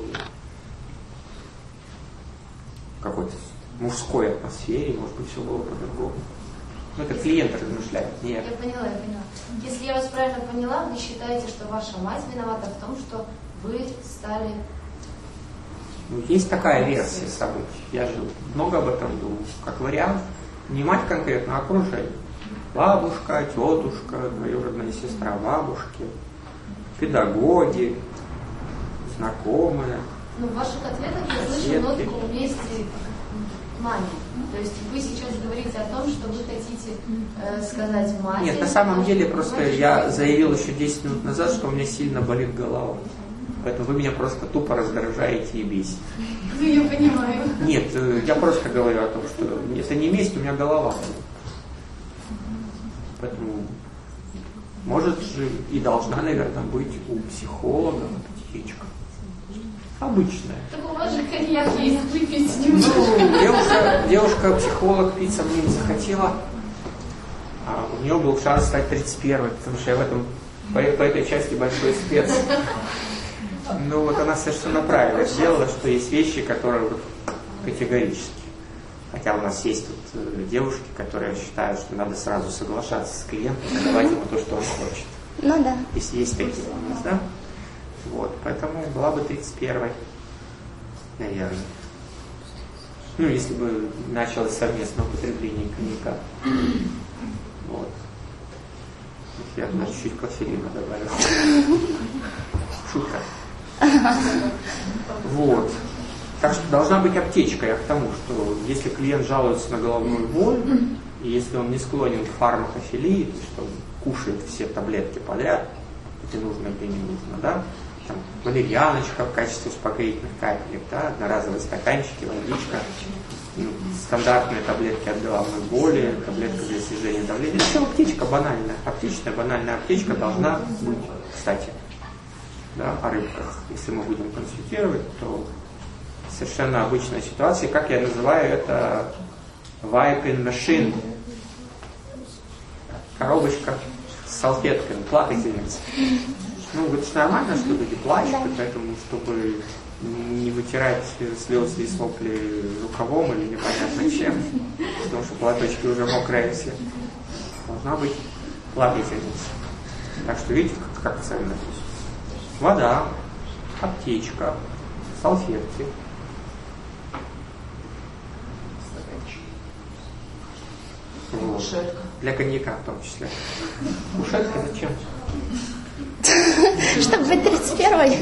в какой-то мужской атмосфере, может быть, все было по-другому. Ну, это клиент размышляет, нет. Я поняла. Если я вас правильно поняла, вы считаете, что ваша мать виновата в том, что вы стали... Ну, есть такая версия событий. Я же много об этом думал. Как вариант, не мать конкретно, а окружение. Бабушка, тетушка, двоюродная сестра бабушки, педагоги, знакомые. Ну, в ваших ответах я слышу нотку мести маме. То есть вы сейчас говорите о том, что вы хотите сказать матери. Нет, на самом деле просто я заявил еще 10 минут назад, что у меня сильно болит голова. Поэтому вы меня просто тупо раздражаете и бесите. Ну, я понимаю. Нет, я просто говорю о том, что это не месть, у меня голова болит. Поэтому может же и должна, наверное, быть у психолога аптечка. Обычная. Так у вас же коньяк есть, выпить не Ну, девушка-психолог пить со мной не захотела. А у нее был шанс стать 31-й, потому что я по этой части большой спец. Ну вот она совершенно правильно сделала, что есть вещи, которые вот категорически. Хотя у нас есть тут девушки, которые считают, что надо сразу соглашаться с клиентом и давать ему то, что он хочет. Ну да. Если есть такие у нас, да? Вот, поэтому была бы 31-й, наверное. Ну, если бы началось совместное употребление коньяка. Вот. Я туда чуть-чуть кофеина добавил. Шутка. Вот. Так что должна быть аптечка. Я к тому, что если клиент жалуется на головную боль, и если он не склонен к фармакофилии, то есть что он кушает все таблетки подряд, где нужно, где не нужно, да, там, валерьяночка в качестве успокоительных капелек, да, одноразовые стаканчики, водичка, стандартные таблетки от головной боли, таблетка для снижения давления. Это все аптечка банальная. Аптечная, банальная аптечка должна быть, кстати, да, о рыбках. Если мы будем консультировать, то совершенно обычная ситуация, как я называю это wiping machine. Коробочка с салфетками, плакательница. Ну, это же нормально, что люди плачут, поэтому, чтобы не вытирать слезы и сопли рукавом или непонятно чем, потому что платочки уже мокрые все, должна быть плакательница. Так что видите, как это сами написано. Вода, аптечка, салфетки. Вот. Кушетка. Для коньяка в том числе. Кушетка зачем? Чтобы быть 31-й.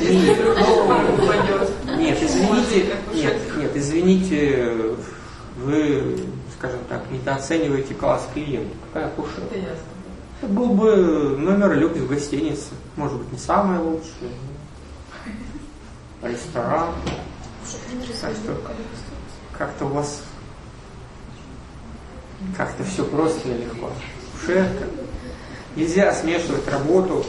Нет, извините, вы, скажем так, недооцениваете класс клиента. Какая кушетка? Это был бы номер люкс в гостинице. Может быть, не самый лучший. Ресторан. Как-то у вас как-то все просто и легко. Кушетка. Нельзя смешивать работу.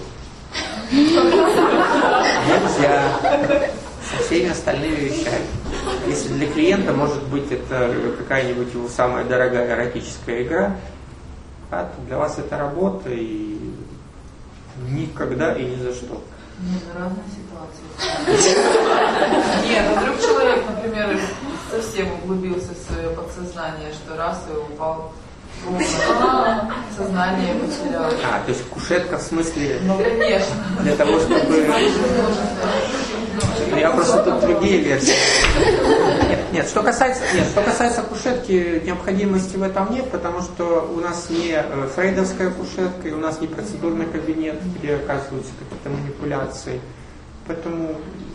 Нельзя. Со всеми остальными вещами. Если для клиента, может быть, это какая-нибудь его самая дорогая эротическая игра, а то для вас это работа и никогда и ни за что. Нет, разные ситуации. Нет, вдруг человек, например, совсем углубился в свое подсознание, что раз и упал сознание потерял. То есть кушетка в смысле... Ну, конечно. Для того, чтобы... Я просто тут другие версии. Нет, что касается кушетки, необходимости в этом нет, потому что у нас не фрейдовская кушетка, и у нас не процедурный кабинет, где оказываются какие-то манипуляции. Поэтому...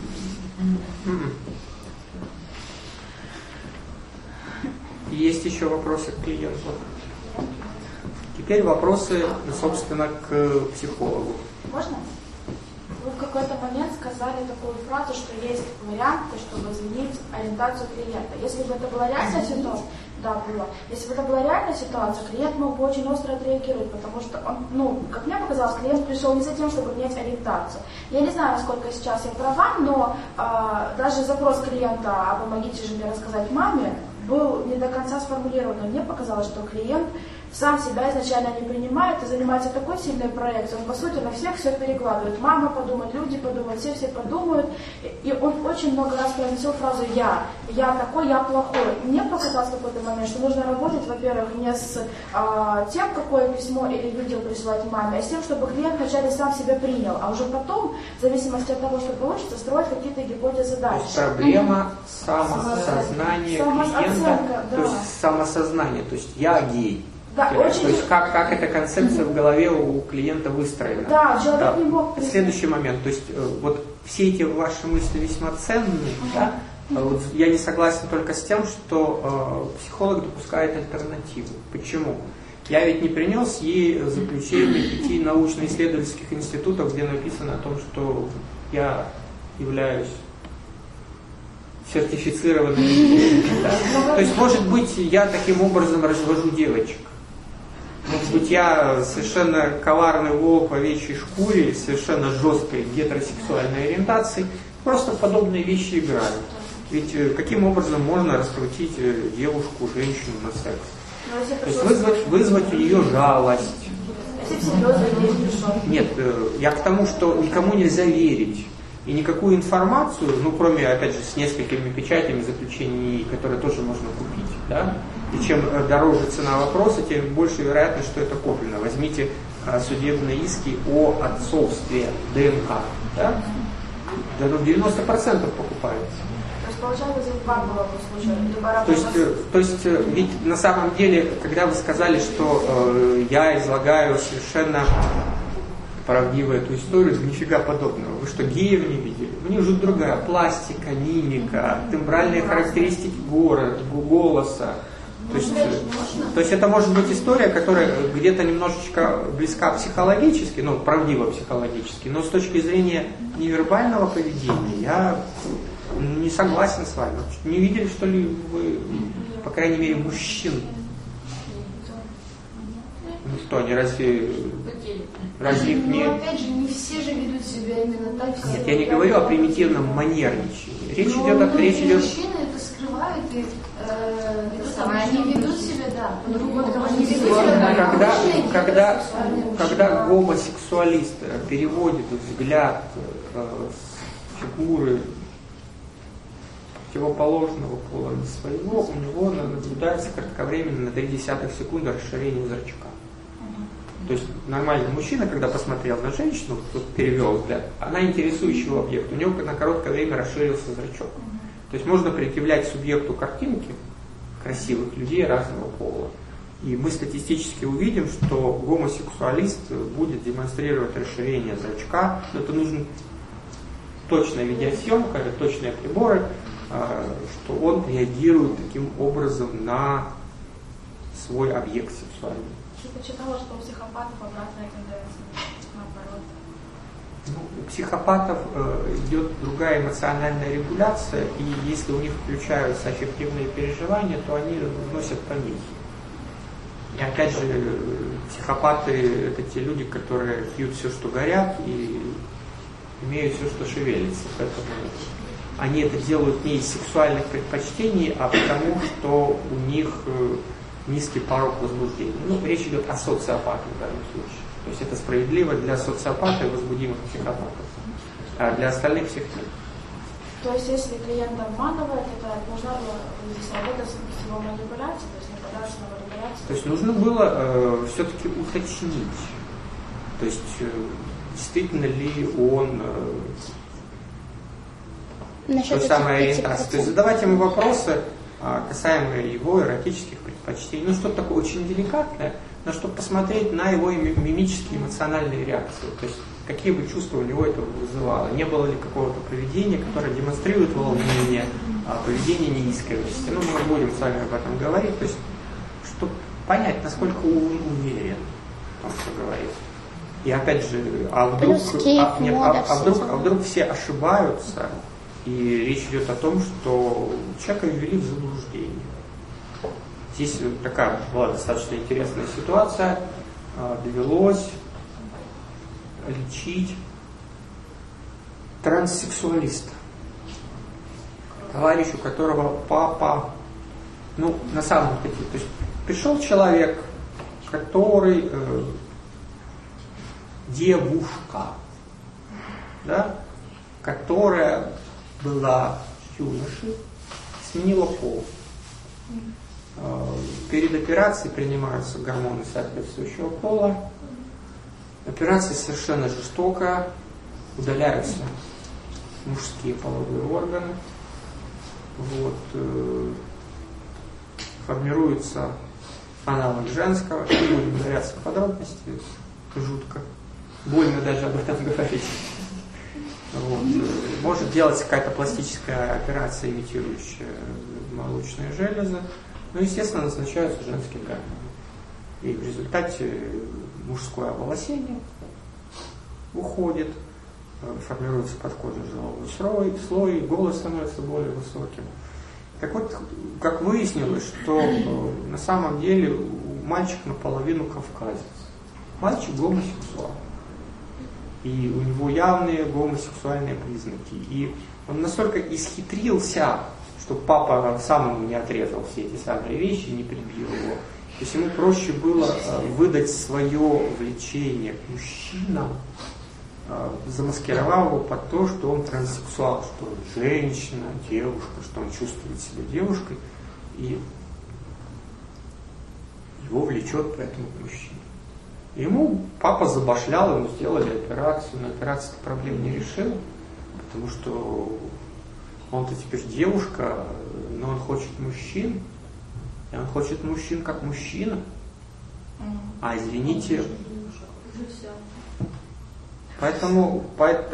Есть еще вопросы к клиенту? Теперь вопросы, собственно, к психологу. Можно? Вы в какой-то момент сказали такую фразу, что есть варианты, чтобы изменить ориентацию клиента. Если бы это была реальная ситуация, да, было. Если бы это была реальная ситуация, клиент мог бы очень остро отреагировать, потому что он, как мне показалось, клиент пришел не за тем, чтобы менять ориентацию. Я не знаю, насколько сейчас я права, но даже запрос клиента «А помогите же мне рассказать маме» был не до конца сформулирован. Мне показалось, что клиент сам себя изначально не принимает и занимается такой сильной проекцией. Он, по сути, на всех все перекладывает. Мама подумает, люди подумают, все подумают. И он очень много раз произносил фразу «я такой, я плохой». Мне показалось в какой-то момент, что нужно работать, во-первых, не с тем, какое письмо или видео присылать маме, а с тем, чтобы клиент вначале сам себя принял, а уже потом, в зависимости от того, что получится, строить какие-то гипотезы дальше. Проблема самосознания клиента, то есть самосознание, то есть «я гей». Да, то есть как эта концепция в голове у клиента выстроена. Да, человек не мог... Следующий момент, то есть вот все эти ваши мысли весьма ценные, да? Вот я не согласен только с тем, что психолог допускает альтернативу. Почему? Я ведь не принес ей заключение 5 научно-исследовательских институтов, где написано о том, что я являюсь сертифицированным. Да? То есть, может быть, я таким образом развожу девочек. Может быть, я совершенно коварный волк в овечьей шкуре, совершенно жесткой гетеросексуальной ориентации, просто в подобные вещи играю. Ведь каким образом можно раскрутить девушку, женщину на секс? То есть вызвать у нее жалость. Нет, я к тому, что никому нельзя верить. И никакую информацию, кроме, опять же, с несколькими печатями заключений, которые тоже можно купить, да? И чем дороже цена вопроса, тем больше вероятность, что это куплено. Возьмите судебные иски о отцовстве ДНК, да? Да, 90% покупается. То есть, получается, здесь два было случая. То есть, ведь на самом деле, когда вы сказали, что я излагаю совершенно правдиво эту историю, нифига подобного. Вы что, геев не видели? У них же другая пластика, мимика, тембральные характеристики голоса. То есть это может быть история, которая где-то немножечко близка психологически, правдиво психологически, но с точки зрения невербального поведения я не согласен с вами. Не видели, что ли, вы, по крайней мере, мужчин? Что, они разве их не... опять же, не все же ведут себя именно так. Нет, я не говорю о примитивном манерничании. Речь идет... Мужчины это скрывают и они ведут себя, да, по-другому. Они ведут себя когда гомосексуалист переводит взгляд с фигуры противоположного пола на своего, у него наблюдается кратковременно на 0,3 секунды расширение зрачка. То есть нормальный мужчина, когда посмотрел на женщину, тут перевел взгляд, она интересующий его объект, у него на короткое время расширился зрачок. То есть можно предъявлять субъекту картинки красивых людей разного пола. И мы статистически увидим, что гомосексуалист будет демонстрировать расширение зрачка. Это нужна точная видеосъемка, точные приборы, что он реагирует таким образом на свой объект сексуальный. Я читала, что у психопатов обратная тенденция, наоборот. У психопатов идет другая эмоциональная регуляция, и если у них включаются аффективные переживания, то они вносят помехи. И опять же, психопаты – это те люди, которые пьют все, что горят, и имеют все, что шевелится. Поэтому они это делают не из сексуальных предпочтений, а потому, что у них низкий порог возбуждения. Речь идет о социопатах в данном случае. То есть это справедливо для социопата и возбудимых психопатов. А для остальных всех нет. То есть если клиент обманывает, это нужна была здесь работа с его манипуляцией, то есть не податься на манипуляцию? То есть нужно было все-таки уточнить. То есть действительно ли он той самой ориентации. То есть задавать ему вопросы, касаемые его эротических предпочтений. Что-то такое очень деликатное, но чтобы посмотреть на его мимические эмоциональные реакции. То есть какие бы чувства у него это вызывало. Не было ли какого-то поведения, которое демонстрирует волнение, поведение неискренности. Мы будем с вами об этом говорить. То есть, чтобы понять, насколько он уверен в том, что говорит. И опять же, вдруг все ошибаются, и речь идет о том, что человека ввели в заблуждение. Здесь такая была достаточно интересная ситуация. Довелось лечить транссексуалиста. Товарищ, у которого папа, на самом деле, то есть пришел человек, который девушка, да, которая была юношей, сменила пол. Перед операцией принимаются гормоны соответствующего пола. Операция совершенно жестокая, удаляются мужские половые органы, формируется аналог женского, не будем ударяться в подробности, жутко, больно даже об этом говорить. Может делаться какая-то пластическая операция, имитирующая молочные железы, естественно, назначаются женские гормоны. И в результате мужское оволосение уходит, формируется подкожный жировой слой, голос становится более высоким. Так вот, как выяснилось, что на самом деле мальчик наполовину кавказец. Мальчик гомосексуал. И у него явные гомосексуальные признаки. И он настолько исхитрился, что папа сам ему не отрезал все эти самые вещи, не прибил его. То есть ему проще было выдать свое влечение к мужчинам, замаскировав его под то, что он транссексуал, что он женщина, девушка, что он чувствует себя девушкой, и его влечет поэтому к мужчине. Ему папа забашлял, ему сделали операцию, но операция проблем не решила, потому что он-то теперь девушка, но он хочет мужчин, и он хочет мужчин как мужчина. А извините, поэтому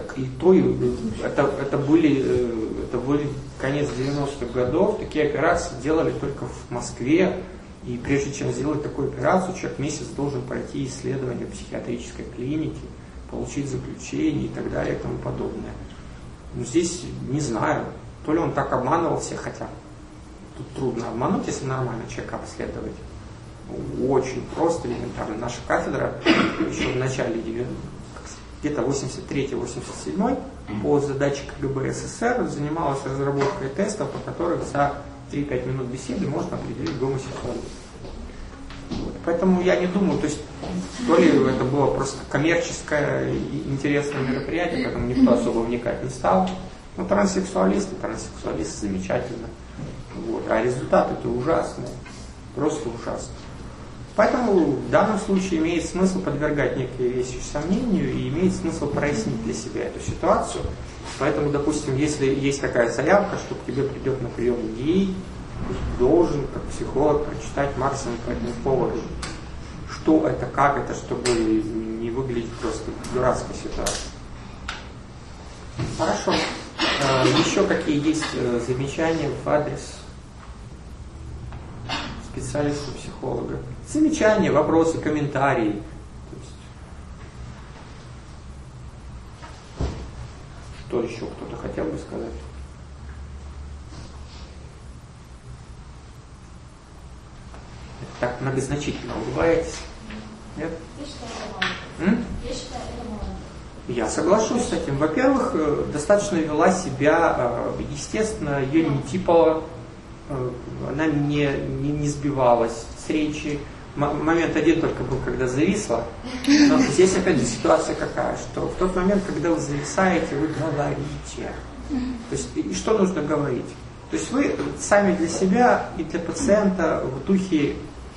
это были конец 90-х годов, такие операции делали только в Москве. И прежде чем сделать такую операцию, человек месяц должен пройти исследование в психиатрической клинике, получить заключение и так далее и тому подобное. Но здесь не знаю, то ли он так обманывал всех, хотя тут трудно обмануть, если нормально человека обследовать. Очень просто, элементарно. Наша кафедра еще в начале где-то 83-87 по задаче КГБ СССР занималась разработкой тестов, по которым за 3-5 минут беседы можно определить гомосексуализм. Поэтому я не думаю, то есть то ли это было просто коммерческое и интересное мероприятие, поэтому никто особо вникать не стал. Но транссексуалист замечательно. А результаты-то ужасные, просто ужасные. Поэтому в данном случае имеет смысл подвергать некие вещи сомнению и имеет смысл прояснить для себя эту ситуацию. Поэтому, допустим, если есть такая заявка, что к тебе придет на прием гей, должен, как психолог, прочитать максимум по этому поводу. Что это, как это, чтобы не выглядеть просто дурацкой ситуацией. Хорошо. Еще какие есть замечания в адрес специалиста-психолога? Замечания, вопросы, комментарии. Что еще кто-то хотел бы сказать? Так многозначительно улыбаетесь? Нет? Я считаю, это мало. Я считаю, это мало. Я соглашусь с этим. Во-первых, достаточно вела себя, естественно, ее не типала, она не сбивалась с речи. Момент один только был, когда зависла. Но здесь опять же ситуация какая, что в тот момент, когда вы зависаете, вы говорите. То есть, и что нужно говорить? То есть вы сами для себя и для пациента в духе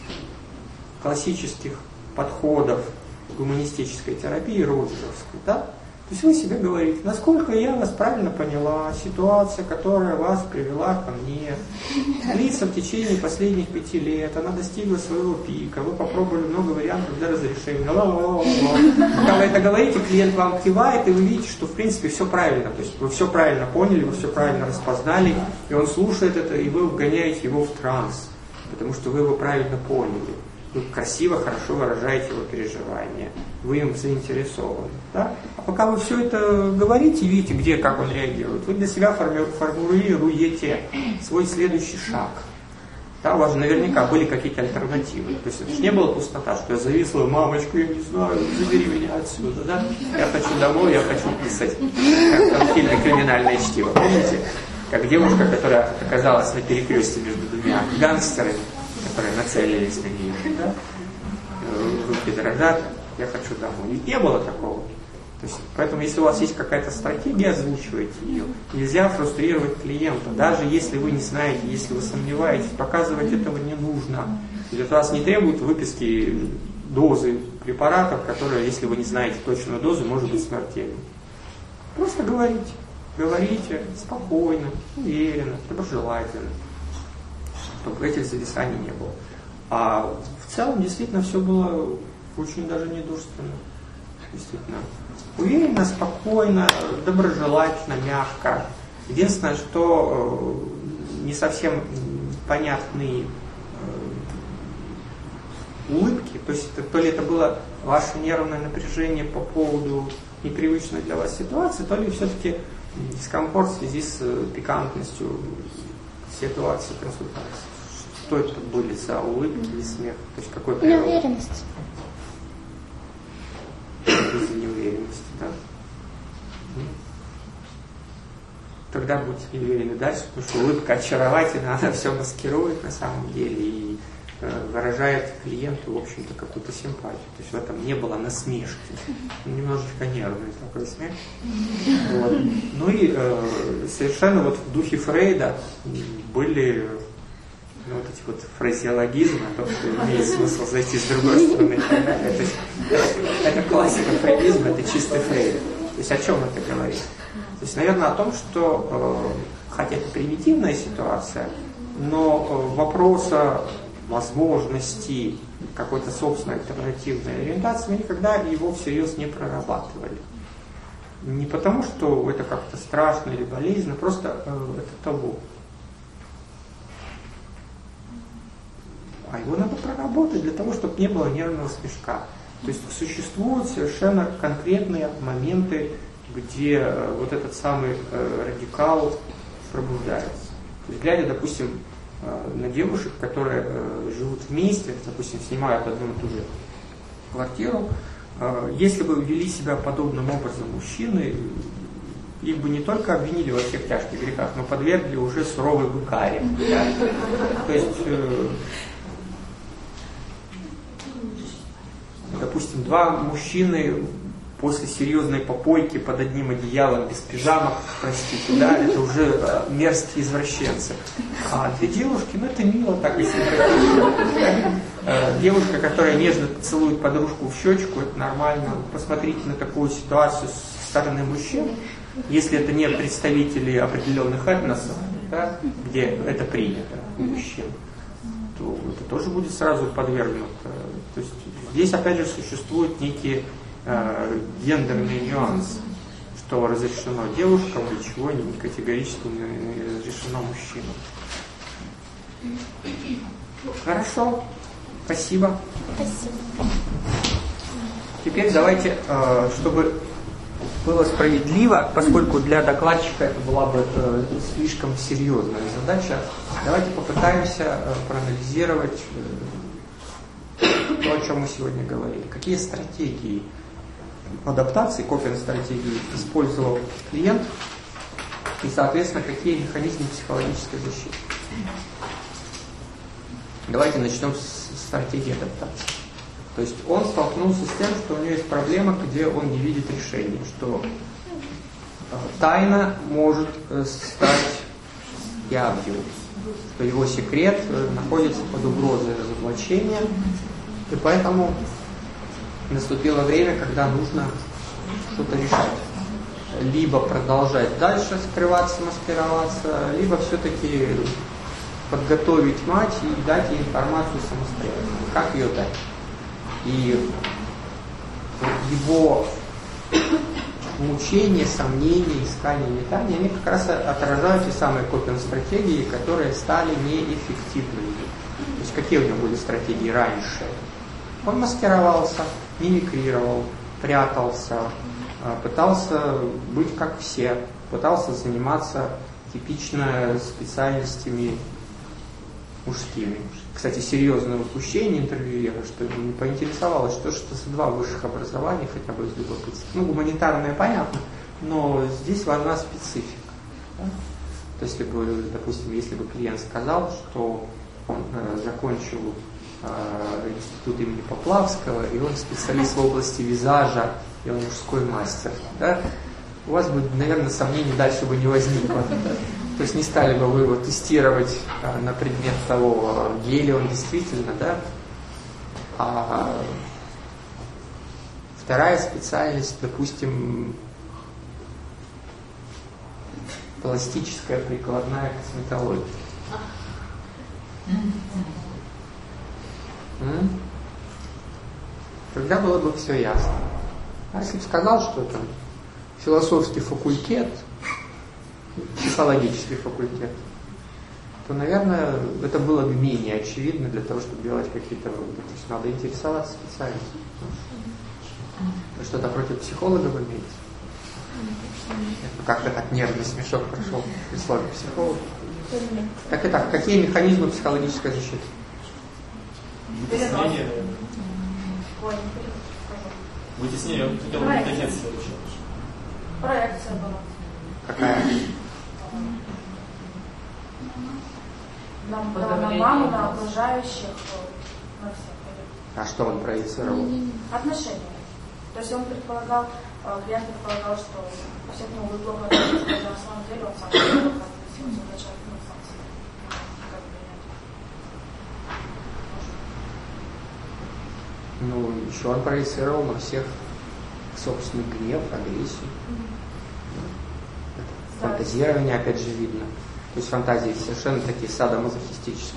классических подходов гуманистической терапии, роджеровской, да? То есть вы себе говорите, насколько я вас правильно поняла, ситуация, которая вас привела ко мне, длится в течение последних 5 лет, она достигла своего пика, вы попробовали много вариантов для разрешения, когда вы это говорите, клиент вам кивает, и вы видите, что в принципе все правильно, то есть вы все правильно поняли, вы все правильно распознали, и он слушает это, и вы вгоняете его в транс, потому что вы его правильно поняли. Вы красиво, хорошо выражаете его переживания, вы им заинтересованы. Да? А пока вы все это говорите, видите, где, как он реагирует, вы для себя формулируете свой следующий шаг. Да, у вас же наверняка были какие-то альтернативы. То есть это же не была пустота, что я зависла, мамочка, я не знаю, забери меня отсюда. Да? Я хочу домой, я хочу писать. Как в фильме «Криминальное чтиво». Помните? Как девушка, которая оказалась на перекрестке между двумя гангстерами, которые нацелились на нее, да? Руки дрожат, я хочу домой. И не было такого. То есть, поэтому, если у вас есть какая-то стратегия, озвучивайте ее. Нельзя фрустрировать клиента. Даже если вы не знаете, если вы сомневаетесь, показывать этого не нужно. Ведь от вас не требуют выписки дозы препаратов, которые, если вы не знаете точную дозу, может быть смертельной. Просто говорите. Говорите спокойно, уверенно, доброжелательно, чтобы этих зависаний не было. А в целом действительно все было очень даже недурственно. Действительно. Уверенно, спокойно, доброжелательно, мягко. Единственное, что не совсем понятные улыбки, то есть то ли это было ваше нервное напряжение по поводу непривычной для вас ситуации, то ли все-таки дискомфорт в связи с пикантностью ситуации консультации. Что это были за улыбки или смех? То есть какой природы? Неуверенность. Из-за неуверенности, да. Тогда будьте неуверены дальше, потому что улыбка очаровательна, она все маскирует на самом деле и выражает клиенту, в общем-то, какую-то симпатию. То есть в этом не было насмешки. Немножечко нервный такой смех. Вот. Ну и совершенно вот в духе Фрейда были вот эти вот фразеологизмы, то, что имеет смысл зайти с другой стороны. Это классика фрейдизма, это чистый Фрейд. То есть о чем это говорит? То есть, наверное, о том, что, хотя это примитивная ситуация, но вопроса возможности какой-то собственной альтернативной ориентации мы никогда его всерьез не прорабатывали. Не потому, что это как-то страшно или болезненно, просто это табу. А его надо проработать для того, чтобы не было нервного смешка. То есть существуют совершенно конкретные моменты, где вот этот самый радикал пробуждается. То есть, глядя, допустим, на девушек, которые живут вместе, допустим, снимают одну и ту же квартиру, если бы вели себя подобным образом мужчины, их бы не только обвинили во всех тяжких грехах, но подвергли уже суровой быкаре. Да? То есть, допустим, два мужчины после серьезной попойки под одним одеялом, без пижамок, простите, да, это уже мерзкие извращенцы. А для девушки, ну это мило так, если девушка, которая нежно целует подружку в щечку, это нормально. Посмотрите на такую ситуацию со стороны мужчин, если это не представители определенных этносов, да, где это принято. у мужчин, то это тоже будет сразу подвергнуто. То есть здесь опять же существует некий гендерный нюанс, что разрешено девушкам, ничего не категорически не разрешено мужчинам. Хорошо, спасибо. Спасибо. Теперь давайте, чтобы было справедливо, поскольку для докладчика это была бы слишком серьезная задача, давайте попытаемся проанализировать то, о чем мы сегодня говорили. Какие стратегии адаптации, копинг-стратегии использовал клиент и, соответственно, какие механизмы психологической защиты. Давайте начнем с стратегии адаптации. То есть он столкнулся с тем, что у него есть проблема, где он не видит решения, что тайна может стать явью, что его секрет находится под угрозой разоблачения, и поэтому наступило время, когда нужно что-то решать. Либо продолжать дальше скрываться, маскироваться, либо все-таки подготовить мать и дать ей информацию самостоятельно. Как ее дать? И его мучения, сомнения, искания, метания, они как раз отражают те самые копинг-стратегии, которые стали неэффективными. То есть какие у него были стратегии раньше? Он маскировался, мимикрировал, прятался, пытался быть как все, пытался заниматься типично специальностями мужскими. Кстати, серьезное упущение интервьюера, что не поинтересовалось, что за два высших образования, хотя бы из любопытства. Ну, гуманитарное понятно, но здесь важна специфика. Да? То есть, допустим, если бы клиент сказал, что он закончил институт имени Поплавского, и он специалист в области визажа, и он мужской мастер, да? У вас бы, наверное, сомнений дальше бы не возникло. То есть не стали бы вы его тестировать на предмет того, гей ли он действительно, да? А вторая специальность, допустим, пластическая прикладная косметология. Тогда было бы все ясно. А если бы сказал, что это философский факультет, психологический факультет, то, наверное, это было бы менее очевидно для того, чтобы делать какие-то выводы. То есть надо интересоваться специальностью. Вы что-то против психолога вы имеете? Как-то так нервный смешок прошел при слове психолог. Так и так, какие механизмы психологической защиты? Вытеснение. Вытеснение, он хотел вытеснять следующее. Проекция была. Какая? На маму, на окружающих, на всех. А что он проецировал? Отношения. То есть он предполагал, клиент предполагал, что у всех могут плохо относиться, но на самом деле он сам плохо относился изначально, сам себе. Ну, еще он проецировал на всех собственный гнев, агрессию. Фантазирование, опять же, видно. То есть фантазии совершенно такие садомазохистические.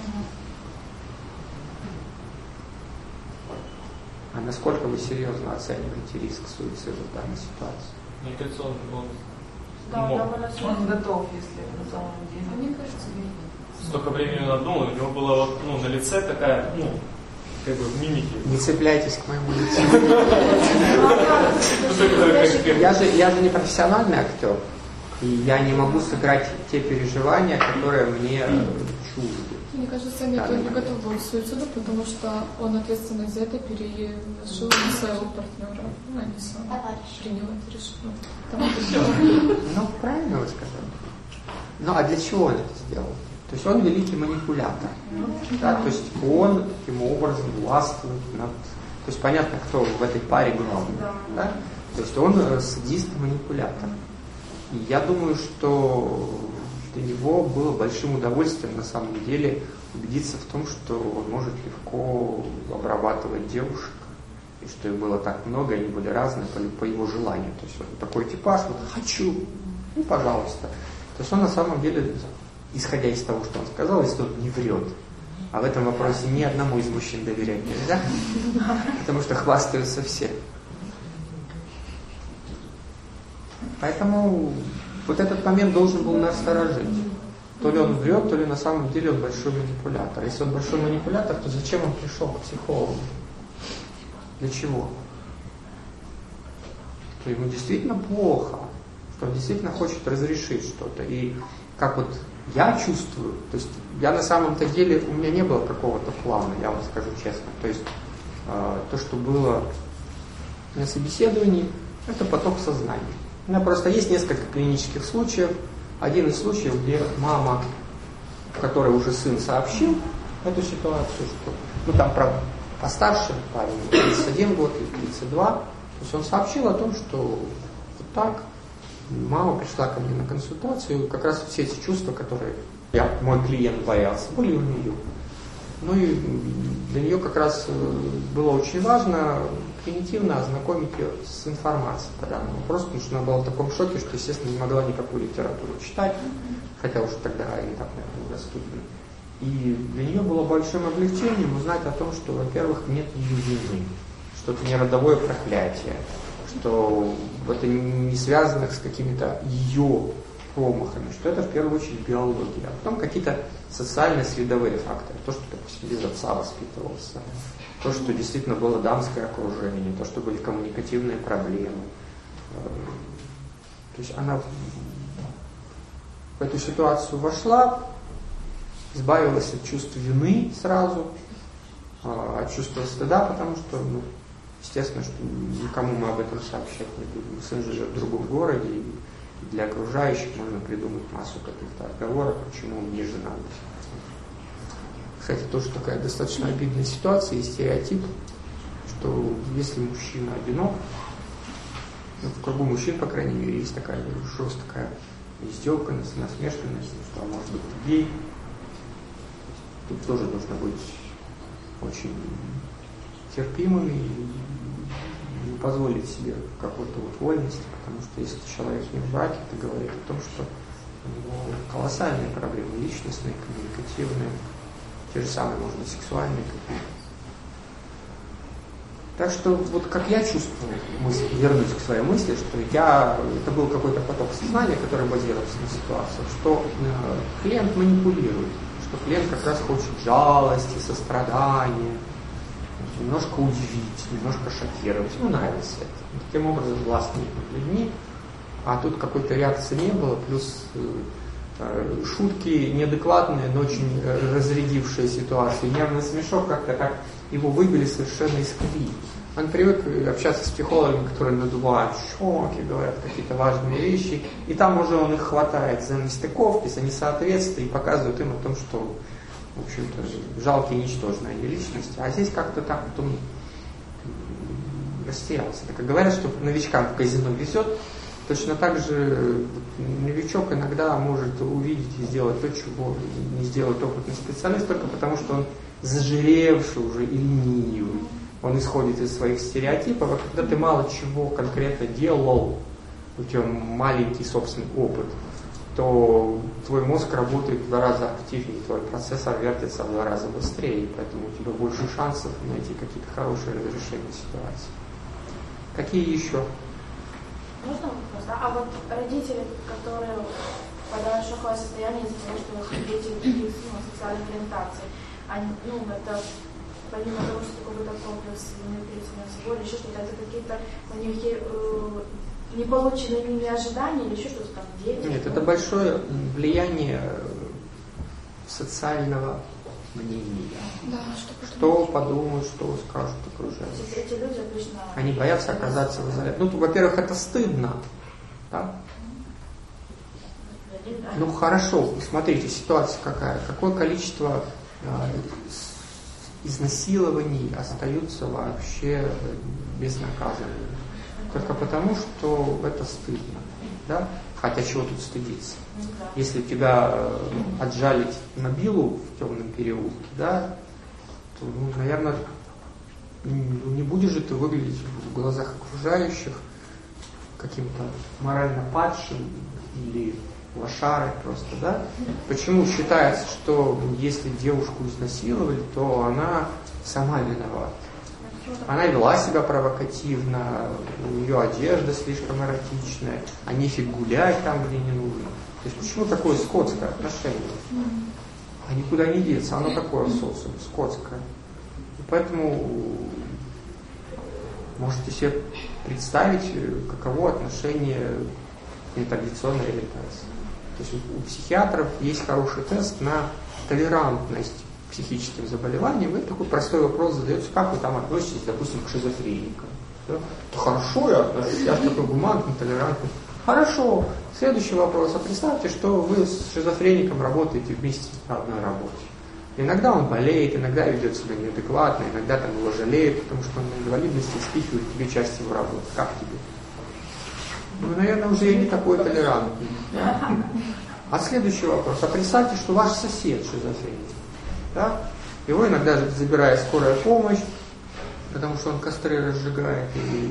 А насколько вы серьезно оцениваете риск суицида в данной ситуации? Мне кажется, он Он готов, если на самом деле. Мне кажется, нет. столько времени надумал, у него была на лице такая, как бы в мимике. Не цепляйтесь к моему лицу. Я же не профессиональный актер. И я не могу сыграть те переживания, которые мне чужды. Мне кажется, нет, он не готов был к суициду, потому что он ответственность за это переложил на своего партнера, а не сам принял это решение. Ну, правильно вы сказали. Ну, а для чего он это сделал? То есть он великий манипулятор. Да? То есть он таким образом властвует над... То есть понятно, кто в этой паре главный. Да? То есть он садист и манипулятор. И я думаю, что для него было большим удовольствием на самом деле убедиться в том, что он может легко обрабатывать девушек, и что их было так много, они были разные по его желанию. То есть вот такой типаж, вот хочу, пожалуйста. То есть он на самом деле исходя из того, что он сказал, если он не врет. А в этом вопросе ни одному из мужчин доверять нельзя, потому что хвастаются все. Поэтому вот этот момент должен был насторожить. То ли он врет, то ли на самом деле он большой манипулятор. Если он большой манипулятор, то зачем он пришел к психологу? Для чего? То ему действительно плохо, что он действительно хочет разрешить что-то. И как вот я чувствую, то есть я на самом-то деле, у меня не было какого-то плана, я вам скажу честно. То есть то, что было на собеседовании, это поток сознания. У меня просто есть несколько клинических случаев. Один из случаев, где мама, которой уже сын сообщил эту ситуацию, что, ну там, правда, постарше парень, 31 год или 32, то есть он сообщил о том, что вот так мама пришла ко мне на консультацию, как раз все эти чувства, которые мой клиент боялся, были у нее. Ну и для нее как раз было очень важно примитивно ознакомить ее с информацией по данному вопросу, потому что она была в таком шоке, что, естественно, не могла никакую литературу читать, хотя уже тогда интернет был доступен. И для нее было большим облегчением узнать о том, что, во-первых, нет ее вины, что это не родовое проклятие, что это не связано с какими-то ее промахами, что это в первую очередь биология, а потом какие-то социальные средовые факторы, то, что, допустим, без отца воспитывался, то, что действительно было дамское окружение, то, что были коммуникативные проблемы. То есть она в эту ситуацию вошла, избавилась от чувства вины сразу, от чувства стыда, потому что, ну, естественно, что никому мы об этом сообщать не будем. Сын живет в другом городе, и для окружающих можно придумать массу каких-то отговоров, почему он не женат. Кстати, тоже такая достаточно обидная ситуация и стереотип, что если мужчина одинок, ну, в кругу мужчин, по крайней мере, есть такая жесткая издевканность, насмешленность, что может быть гей. Тут тоже нужно быть очень терпимыми и не позволить себе какой-то вот вольности, потому что если человек не в браке, это говорит о том, что у него колоссальные проблемы личностные, коммуникативные, те же самые, может быть, сексуальные какие-то. Так что, вот как я чувствую, вернусь к своей мысли, что это был какой-то поток сознания, который базировался на ситуации, что клиент манипулирует, что клиент как раз хочет жалости, сострадания, немножко удивить, немножко шокировать. Ему нравится это. Таким образом властвует над людьми, а тут какой-то реакции не было, плюс шутки неадекватные, но очень разрядившие ситуацию. Нервный смешок как-то так его выбили совершенно из колеи. Он привык общаться с психологами, которые надувают щеки, говорят какие-то важные вещи, и там уже он их хватает за нестыковки, за несоответствие и показывает им о том, что, в общем-то, жалкие, ничтожные они личности. А здесь как-то так вот он растерялся. Так как говорят, что новичкам в казино везет, точно так же новичок иногда может увидеть и сделать то, чего не сделает опытный специалист, только потому что он зажиревший уже и ленивый. Он исходит из своих стереотипов, а когда ты мало чего конкретно делал, у тебя маленький собственный опыт, то твой мозг работает в 2 раза активнее, твой процессор вертится в 2 раза быстрее, и поэтому у тебя больше шансов найти какие-то хорошие разрешения ситуации. Какие еще? Можно вопрос, да? А вот родители, которые попадают в шоковое состояние из-за того, что дети других сексуальных ориентаций, они, это помимо того, что какой-то комплекс перед собой, или еще что-то, это какие-то у них неполученные ими ожидания, или еще что-то там, дети? Нет, это большое влияние социального мнения. Да, что подумают, что скажут окружающие. Эти люди обычно... Они боятся оказаться в изоляции. Во-первых, это стыдно. Да? Ну хорошо, смотрите, ситуация какая. Какое количество изнасилований остаются вообще безнаказанными. Только потому, что это стыдно. Да? Хотя чего тут стыдиться? Если тебя отжалить мобилу в темном переулке, да, то, наверное, не будешь же ты выглядеть в глазах окружающих каким-то морально падшим или лошары просто, да? Почему считается, что если девушку изнасиловали, то она сама виновата? Она вела себя провокативно, у нее одежда слишком эротичная, а нефиг гулять там, где не нужно. То есть почему такое скотское отношение? А никуда не деться, оно такое в социуме, скотское. И поэтому можете себе представить, каково отношение к нетрадиционной ориентации. То есть у психиатров есть хороший тест на толерантность к психическим заболеваниям. И такой простой вопрос задается: как вы там относитесь, допустим, к шизофреникам? Да? То хорошо я отношусь, я такой гуманный, толерантный. Хорошо. Следующий вопрос. А представьте, что вы с шизофреником работаете вместе на одной работе. Иногда он болеет, иногда ведет себя неадекватно, иногда там его жалеют, потому что он на инвалидности спихивает тебе часть его работы. Как тебе? Ну, наверное, уже я не такой толерантный. Да? А следующий вопрос. А представьте, что ваш сосед шизофреник. Да? Его иногда забирает скорая помощь, потому что он костры разжигает и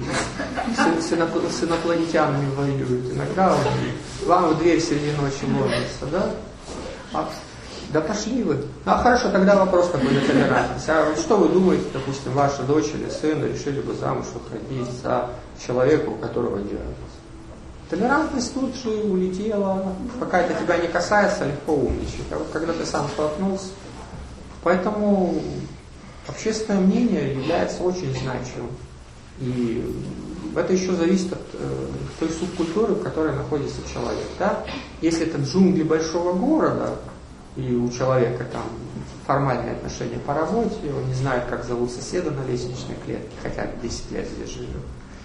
с инопланетянами воюет. Иногда он вам в дверь среди ночи ломится. Да? Да пошли вы. А хорошо, тогда вопрос такой на толерантность. А вот что вы думаете, допустим, ваша дочь или сын решили бы замуж выходить за человека, у которого диагноз? Толерантность тут же улетела, какая-то тебя не касается, легко умничать. А вот когда ты сам столкнулся, поэтому общественное мнение является очень значимым. И это еще зависит от той субкультуры, в которой находится человек. Да? Если это джунгли большого города, и у человека там формальные отношения по работе, он не знает, как зовут соседа на лестничной клетке, хотя 10 лет здесь живет,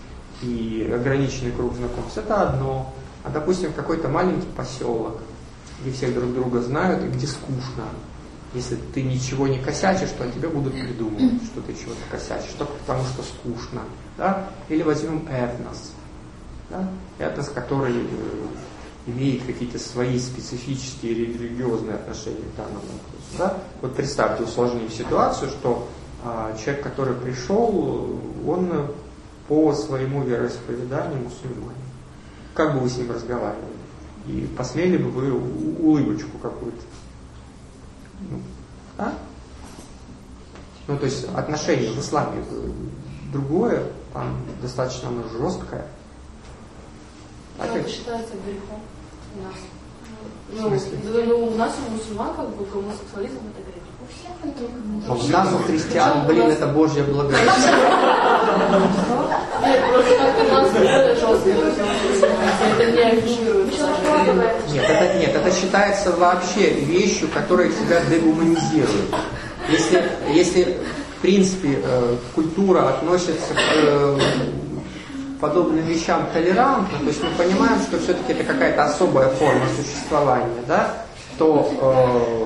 и ограниченный круг знакомств, это одно. А допустим, какой-то маленький поселок, где все друг друга знают и где скучно. Если ты ничего не косячишь, то о тебе будут придумывать, что ты чего-то косячишь, только потому что скучно. Да? Или возьмем этнос. Да? Этнос, который имеет какие-то свои специфические религиозные отношения к данному вопросу. Да? Вот представьте, усложним ситуацию, что человек, который пришел, он по своему вероисповеданию мусульманин. Как бы вы с ним разговаривали? И посмели бы вы улыбочку какую-то? Да? Ну, то есть отношение в исламе другое, там достаточно оно жесткое. Это считается грехом у нас. У нас у мусульман как бы гомосексуализм это грех. У нас, у христиан, это Божья благодать. Нет, просто как у нас более жесткое, это не афишируется. Нет, это считается вообще вещью, которая тебя дегуманизирует. Если в принципе культура относится к подобным вещам толерантно, то есть мы понимаем, что все-таки это какая-то особая форма существования, да, то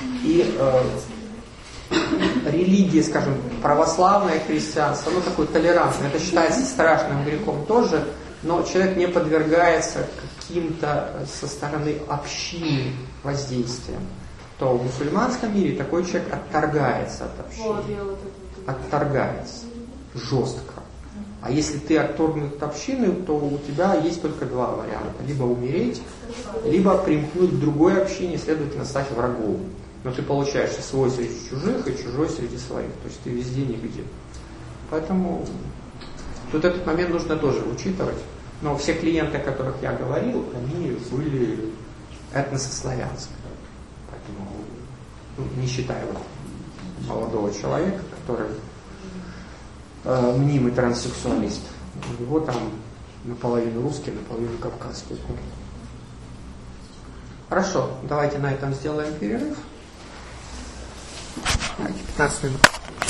религия, скажем, православное христианство, оно такое толерантное, это считается страшным грехом тоже, но человек не подвергается каким-то со стороны общины воздействиям. То в мусульманском мире такой человек отторгается от общины. Отторгается. Жестко. А если ты отторгнут от общины, то у тебя есть только два варианта. Либо умереть, либо примкнуть к другой общине, следовательно, стать врагом. Но ты получаешь и свой среди чужих, и чужой среди своих. То есть ты везде, нигде. Поэтому тут этот момент нужно тоже учитывать. Но все клиенты, о которых я говорил, они были этносославянские. Поэтому, не считая молодого человека, который мнимый транссексуалист. У него там наполовину русский, наполовину кавказский. Хорошо, давайте на этом сделаем перерыв. 15 минут.